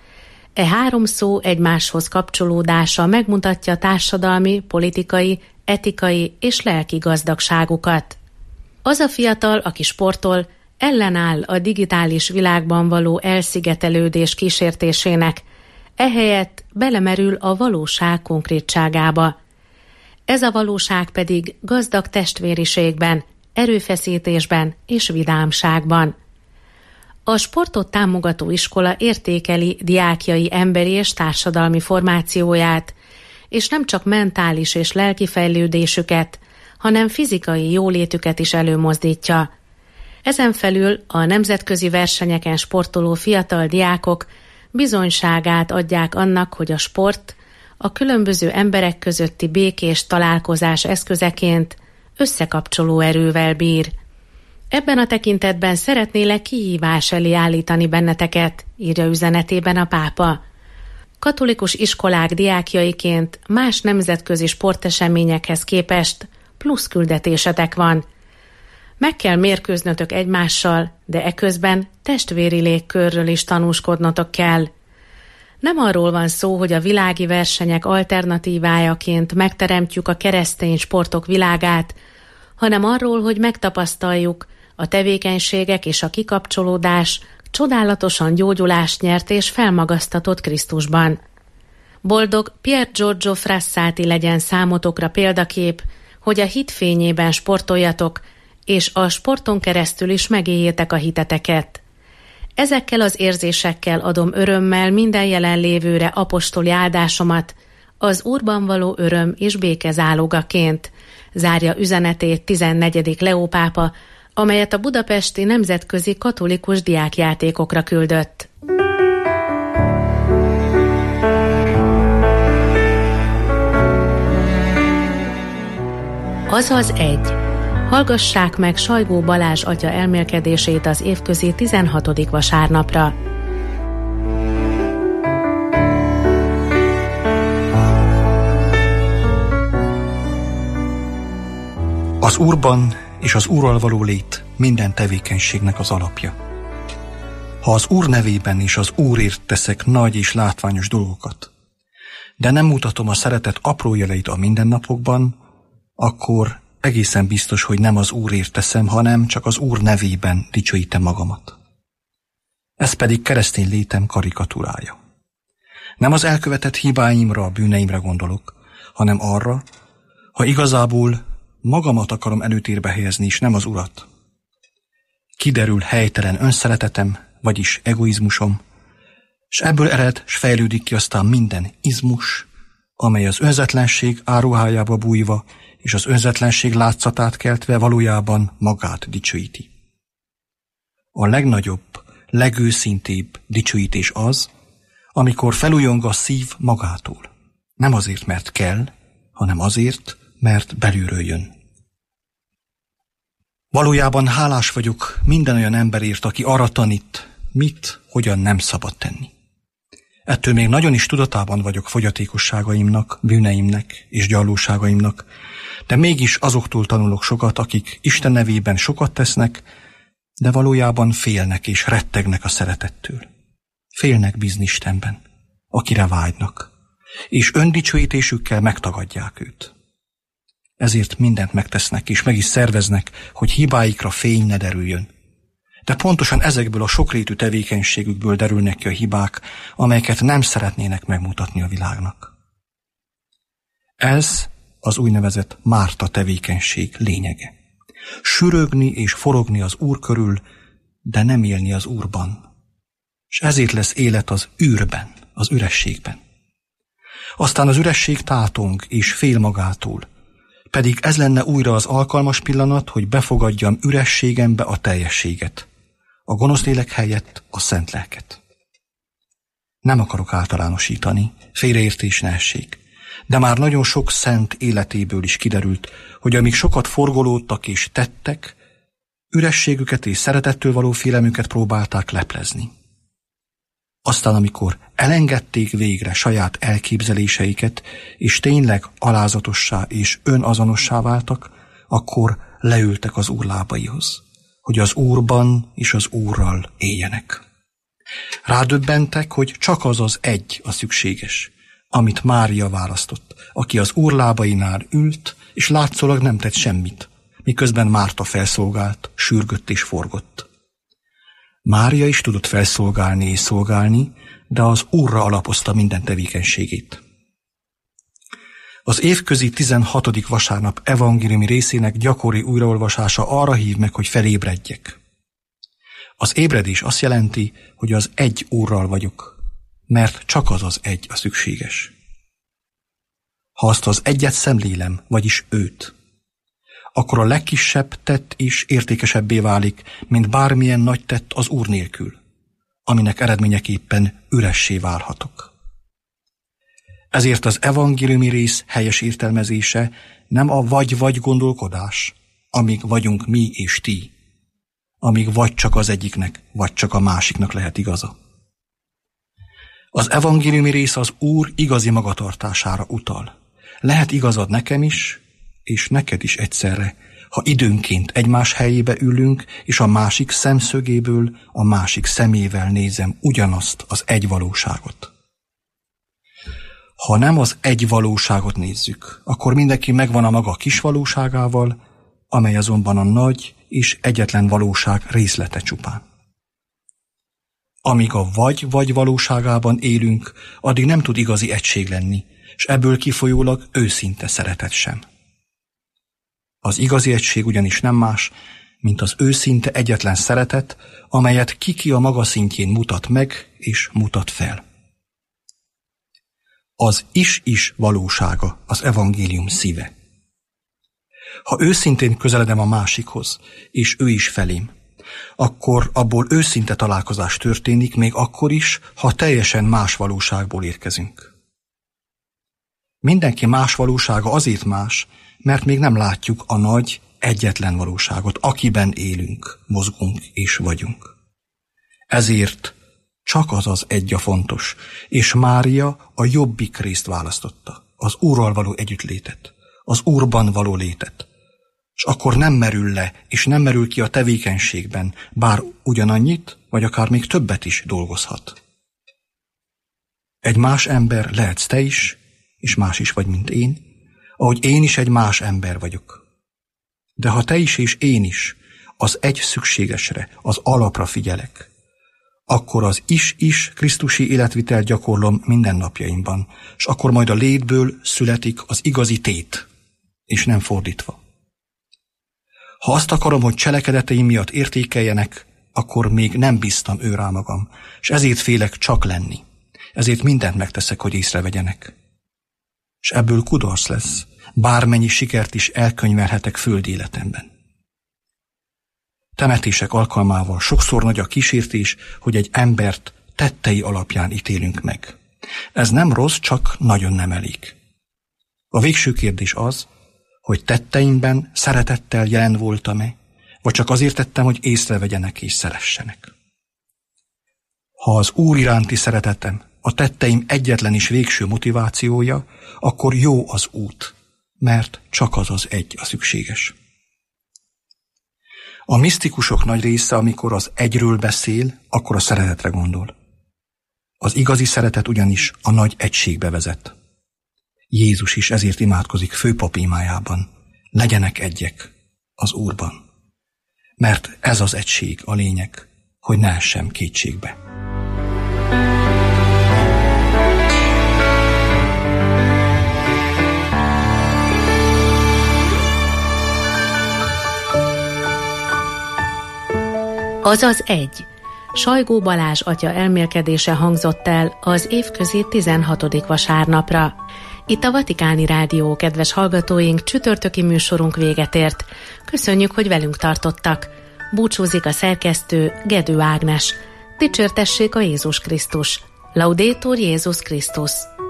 E 3 szó egymáshoz kapcsolódása megmutatja társadalmi, politikai, etikai és lelki gazdagságukat. Az a fiatal, aki sportol, ellenáll a digitális világban való elszigetelődés kísértésének, ehelyett belemerül a valóság konkrétságába. Ez a valóság pedig gazdag testvériségben, erőfeszítésben és vidámságban. A sportot támogató iskola értékeli diákjai emberi és társadalmi formációját, és nem csak mentális és lelki fejlődésüket, hanem fizikai jólétüket is előmozdítja. Ezen felül a nemzetközi versenyeken sportoló fiatal diákok bizonyságát adják annak, hogy a sport a különböző emberek közötti békés találkozás eszközeként összekapcsoló erővel bír. Ebben a tekintetben szeretnélek kihívás elé állítani benneteket, írja üzenetében a pápa. Katolikus iskolák diákjaiként más nemzetközi sporteseményekhez képest plusz küldetésetek van. Meg kell mérkőznötök egymással, de eközben testvéri légkörről is tanúskodnotok kell. Nem arról van szó, hogy a világi versenyek alternatívájaként megteremtjük a keresztény sportok világát, hanem arról, hogy megtapasztaljuk, a tevékenységek és a kikapcsolódás csodálatosan gyógyulást nyert és felmagasztatott Krisztusban. Boldog Pier Giorgio Frassati legyen számotokra példakép, hogy a hit fényében sportoljatok, és a sporton keresztül is megéljétek a hiteteket. Ezekkel az érzésekkel adom örömmel minden jelenlévőre apostoli áldásomat, az Úrban való öröm és béke zálogaként, zárja üzenetét 14. Leó pápa, amelyet a budapesti nemzetközi katolikus diákjátékokra küldött. Azaz 1. Hallgassák meg Sajgó Balázs atya elmélkedését az évközi 16. vasárnapra. Az Úrban és az Úrral való lét minden tevékenységnek az alapja. Ha az Úr nevében és az Úrért teszek nagy és látványos dolgokat, de nem mutatom a szeretet apró jeleit a mindennapokban, akkor egészen biztos, hogy nem az Úrért teszem, hanem csak az Úr nevében dicsőítem magamat. Ez pedig keresztény létem karikatúrája. Nem az elkövetett hibáimra, a bűneimre gondolok, hanem arra, ha igazából magamat akarom előtérbe helyezni, és nem az Urat. Kiderül helytelen önszeretetem, vagyis egoizmusom, és ebből ered, s fejlődik ki aztán minden izmus, amely az önzetlenség áruhájába bújva, és az önzetlenség látszatát keltve valójában magát dicsőíti. A legnagyobb, legőszintébb dicsőítés az, amikor felújong a szív magától. Nem azért, mert kell, hanem azért, mert belülről jön. Valójában hálás vagyok minden olyan emberért, aki arra tanít, mit, hogyan nem szabad tenni. Ettől még nagyon is tudatában vagyok fogyatékosságaimnak, bűneimnek és gyarlóságaimnak, de mégis azoktól tanulok sokat, akik Isten nevében sokat tesznek, de valójában félnek és rettegnek a szeretettől. Félnek bízni Istenben, akire vágynak, és öndicsőítésükkel megtagadják őt. Ezért mindent megtesznek és meg is szerveznek, hogy hibáikra fény ne derüljön. De pontosan ezekből a sokrétű tevékenységükből derülnek ki a hibák, amelyeket nem szeretnének megmutatni a világnak. Ez az úgynevezett Márta tevékenység lényege. Sürögni és forogni az Úr körül, de nem élni az Úrban. És ezért lesz élet az űrben, az ürességben. Aztán az üresség tátong és fél magától, pedig ez lenne újra az alkalmas pillanat, hogy befogadjam ürességembe a teljességet, a gonosz lélek helyett a szent lelket. Nem akarok általánosítani, félreértés ne essék, de már nagyon sok szent életéből is kiderült, hogy amíg sokat forgolódtak és tettek, ürességüket és szeretettől való félelmüket próbálták leplezni. Aztán, amikor elengedték végre saját elképzeléseiket, és tényleg alázatossá és önazonossá váltak, akkor leültek az Úr lábaihoz, hogy az Úrban és az Úrral éljenek. Rádöbbentek, hogy csak az az egy a szükséges, amit Mária választott, aki az Úr lábainál ült, és látszólag nem tett semmit, miközben Márta felszolgált, sürgött és forgott. Mária is tudott felszolgálni és szolgálni, de az Úrra alapozta minden tevékenységét. Az évközi 16. vasárnap evangéliumi részének gyakori újraolvasása arra hív meg, hogy felébredjek. Az ébredés azt jelenti, hogy az egy Úrral vagyok, mert csak az az egy a szükséges. Ha azt az egyet szemlélem, vagyis őt, akkor a legkisebb tett is értékesebbé válik, mint bármilyen nagy tett az Úr nélkül, aminek eredményeképpen üressé válhatok. Ezért az evangéliumi rész helyes értelmezése nem a vagy-vagy gondolkodás, amíg vagyunk mi és ti, amíg vagy csak az egyiknek, vagy csak a másiknak lehet igaza. Az evangéliumi rész az Úr igazi magatartására utal. Lehet igazad nekem is, és neked is egyszerre, ha időnként egymás helyébe ülünk, és a másik szemszögéből, a másik szemével nézem ugyanazt az egy valóságot. Ha nem az egy valóságot nézzük, akkor mindenki megvan a maga kis valóságával, amely azonban a nagy és egyetlen valóság részlete csupán. Amíg a vagy valóságában élünk, addig nem tud igazi egység lenni, és ebből kifolyólag őszinte szeretet sem. Az igazi egység ugyanis nem más, mint az őszinte egyetlen szeretet, amelyet ki a maga szintjén mutat meg és mutat fel. Az is valósága az evangélium szíve. Ha őszintén közeledem a másikhoz, és ő is felém, akkor abból őszinte találkozás történik, még akkor is, ha teljesen más valóságból érkezünk. Mindenki más valósága azért más, mert még nem látjuk a nagy, egyetlen valóságot, akiben élünk, mozgunk és vagyunk. Ezért csak az az egy a fontos, és Mária a jobbik részt választotta, az Úrral való együttlétet, az Úrban való létet. És akkor nem merül le, és nem merül ki a tevékenységben, bár ugyanannyit, vagy akár még többet is dolgozhat. Egy más ember lehetsz te is, és más is vagy, mint én, ahogy én is egy más ember vagyok. De ha te is és én is az egy szükségesre, az alapra figyelek, akkor az is krisztusi életvitel gyakorlom mindennapjaimban, és akkor majd a létből születik az igazi tét, és nem fordítva. Ha azt akarom, hogy cselekedeteim miatt értékeljenek, akkor még nem bíztam ő rá magam, és ezért félek csak lenni. Ezért mindent megteszek, hogy észrevegyenek. És ebből kudarc lesz, bármennyi sikert is elkönyvelhetek földi életemben. Temetések alkalmával sokszor nagy a kísértés, hogy egy embert tettei alapján ítélünk meg. Ez nem rossz, csak nagyon nem elég. A végső kérdés az, hogy tetteimben szeretettel jelen voltam-e, vagy csak azért tettem, hogy észrevegyenek és szeressenek. Ha az Úr iránti szeretetem a tetteim egyetlen és végső motivációja, akkor jó az út, mert csak az az egy a szükséges. A misztikusok nagy része, amikor az egyről beszél, akkor a szeretetre gondol. Az igazi szeretet ugyanis a nagy egységbe vezet. Jézus is ezért imádkozik főpap imájában. Legyenek egyek az Úrban. Mert ez az egység a lényeg, hogy ne essem kétségbe. Az az egy. Sajgó Balázs atya elmélkedése hangzott el az évközi 16. vasárnapra. Itt a Vatikáni Rádió, kedves hallgatóink, csütörtöki műsorunk véget ért. Köszönjük, hogy velünk tartottak. Búcsúzik a szerkesztő, Gedő Ágnes. Dicsértessék a Jézus Krisztus. Laudetur Jézus Krisztus.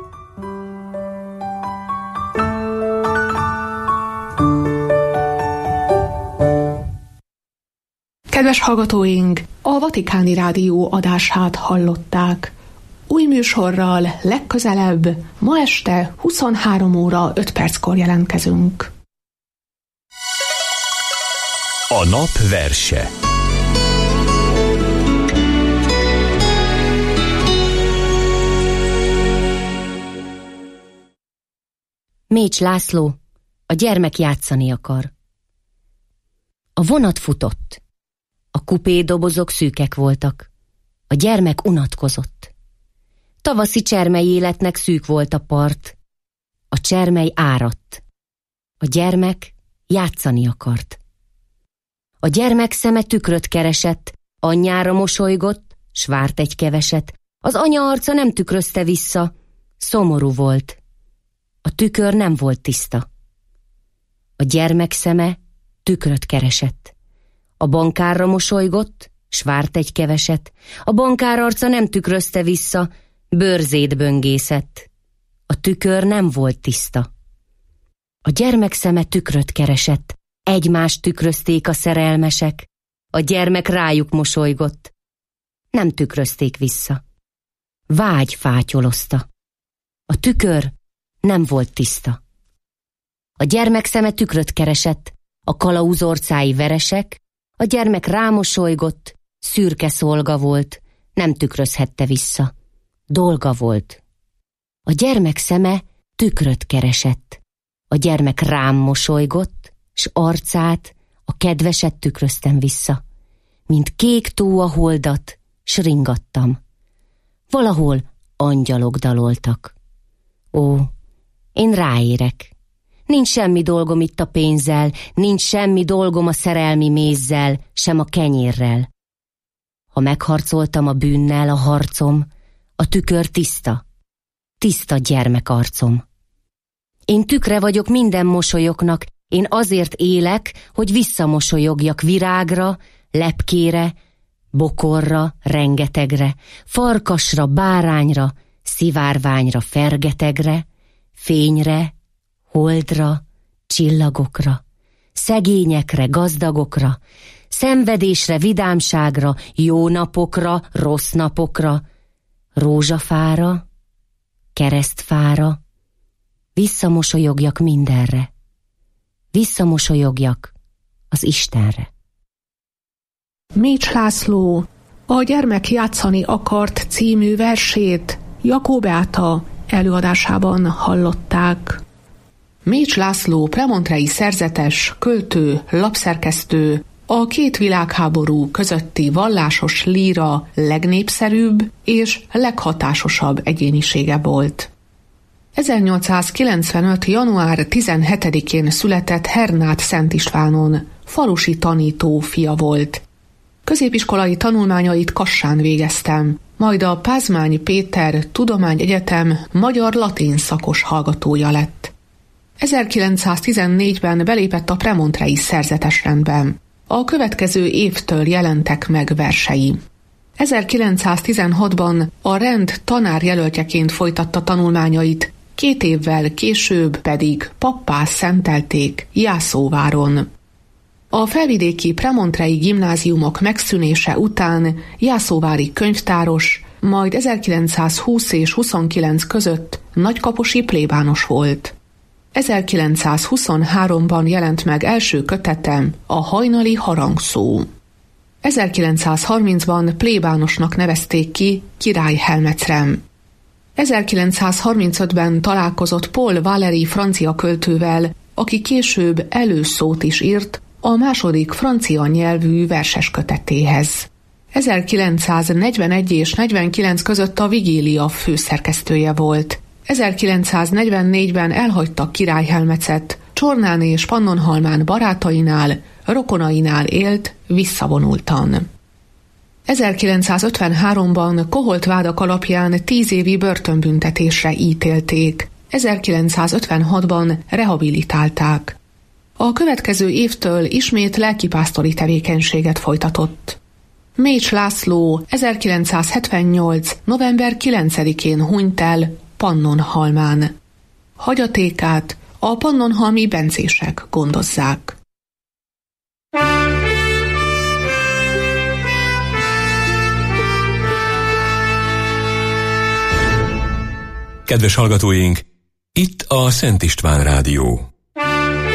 Kedves hallgatóink, a Vatikáni Rádió adását hallották. Új műsorral legközelebb, ma este 23 óra 5 perckor jelentkezünk. A nap verse. Mécs László, a gyermek játszani akar. A vonat futott. A kupédobozok szűkek voltak. A gyermek unatkozott. Tavaszi csermely életnek szűk volt a part. A csermely áradt. A gyermek játszani akart. A gyermek szeme tükröt keresett, anyjára mosolygott, s várt egy keveset. Az anya arca nem tükrözte vissza, szomorú volt. A tükör nem volt tiszta. A gyermek szeme tükröt keresett. A bankárra mosolygott, s várt egy keveset. A bankár arca nem tükrözte vissza, bőrzét böngészett. A tükör nem volt tiszta. A gyermek szeme tükröt keresett, egymást tükrözték a szerelmesek. A gyermek rájuk mosolygott, nem tükrözték vissza. Vágy fátyolozta. A tükör nem volt tiszta. A gyermek szeme tükröt keresett, a kalauz orcái veresek, a gyermek rámosolygott, szürke szolga volt, nem tükrözhette vissza. Dolga volt. A gyermek szeme tükröt keresett. A gyermek rám mosolygott, s arcát, a kedveset tükröztem vissza. Mint kék tó a holdat, s ringattam. Valahol angyalok daloltak. Ó, én ráérek. Nincs semmi dolgom itt a pénzzel, nincs semmi dolgom a szerelmi mézzel, sem a kenyérrel. Ha megharcoltam a bűnnel a harcom, a tükör tiszta, tiszta gyermekarcom. Én tükre vagyok minden mosolyoknak, én azért élek, hogy visszamosolyogjak virágra, lepkére, bokorra, rengetegre, farkasra, bárányra, szivárványra, fergetegre, fényre, holdra, csillagokra, szegényekre, gazdagokra, szenvedésre, vidámságra, jó napokra, rossz napokra, rózsafára, keresztfára, visszamosolyogjak mindenre, visszamosolyogjak az Istenre. Mécs László a Gyermek játszani akart című versét Jakó Beáta előadásában hallották. Mécs László premontrei szerzetes, költő, lapszerkesztő, a két világháború közötti vallásos líra legnépszerűbb és leghatásosabb egyénisége volt. 1895. január 17-én született Hernát Szent Istvánon, falusi tanító fia volt. Középiskolai tanulmányait Kassán végeztem, majd a Pázmány Péter Tudományegyetem magyar-latin szakos hallgatója lett. 1914-ben belépett a premontrei szerzetesrendben. A következő évtől jelentek meg versei. 1916-ban a rend tanárjelöltjeként folytatta tanulmányait, 2 évvel később pedig pappá szentelték Jászóváron. A felvidéki premontrei gimnáziumok megszűnése után jászóvári könyvtáros, majd 1920 és 29 között nagykaposi plébános volt. 1923-ban jelent meg első kötetem, a Hajnali harangszó. 1930-ban plébánosnak nevezték ki Király Helmecrem. 1935-ben találkozott Paul Valéry francia költővel, aki később előszót is írt a második francia nyelvű verses kötetéhez. 1941 és 49 között a Vigília főszerkesztője volt. 1944-ben elhagyta Király Helmecet, Csornán és Pannonhalmán barátainál, rokonainál élt visszavonultan. 1953-ban koholt vádak alapján 10 évi börtönbüntetésre ítélték. 1956-ban rehabilitálták. A következő évtől ismét lelkipásztori tevékenységet folytatott. Mécs László 1978. november 9-én hunyt el Pannonhalmán. Hagyatékát a pannonhalmi bencések gondozzák. Kedves hallgatóink, itt a Szent István Rádió.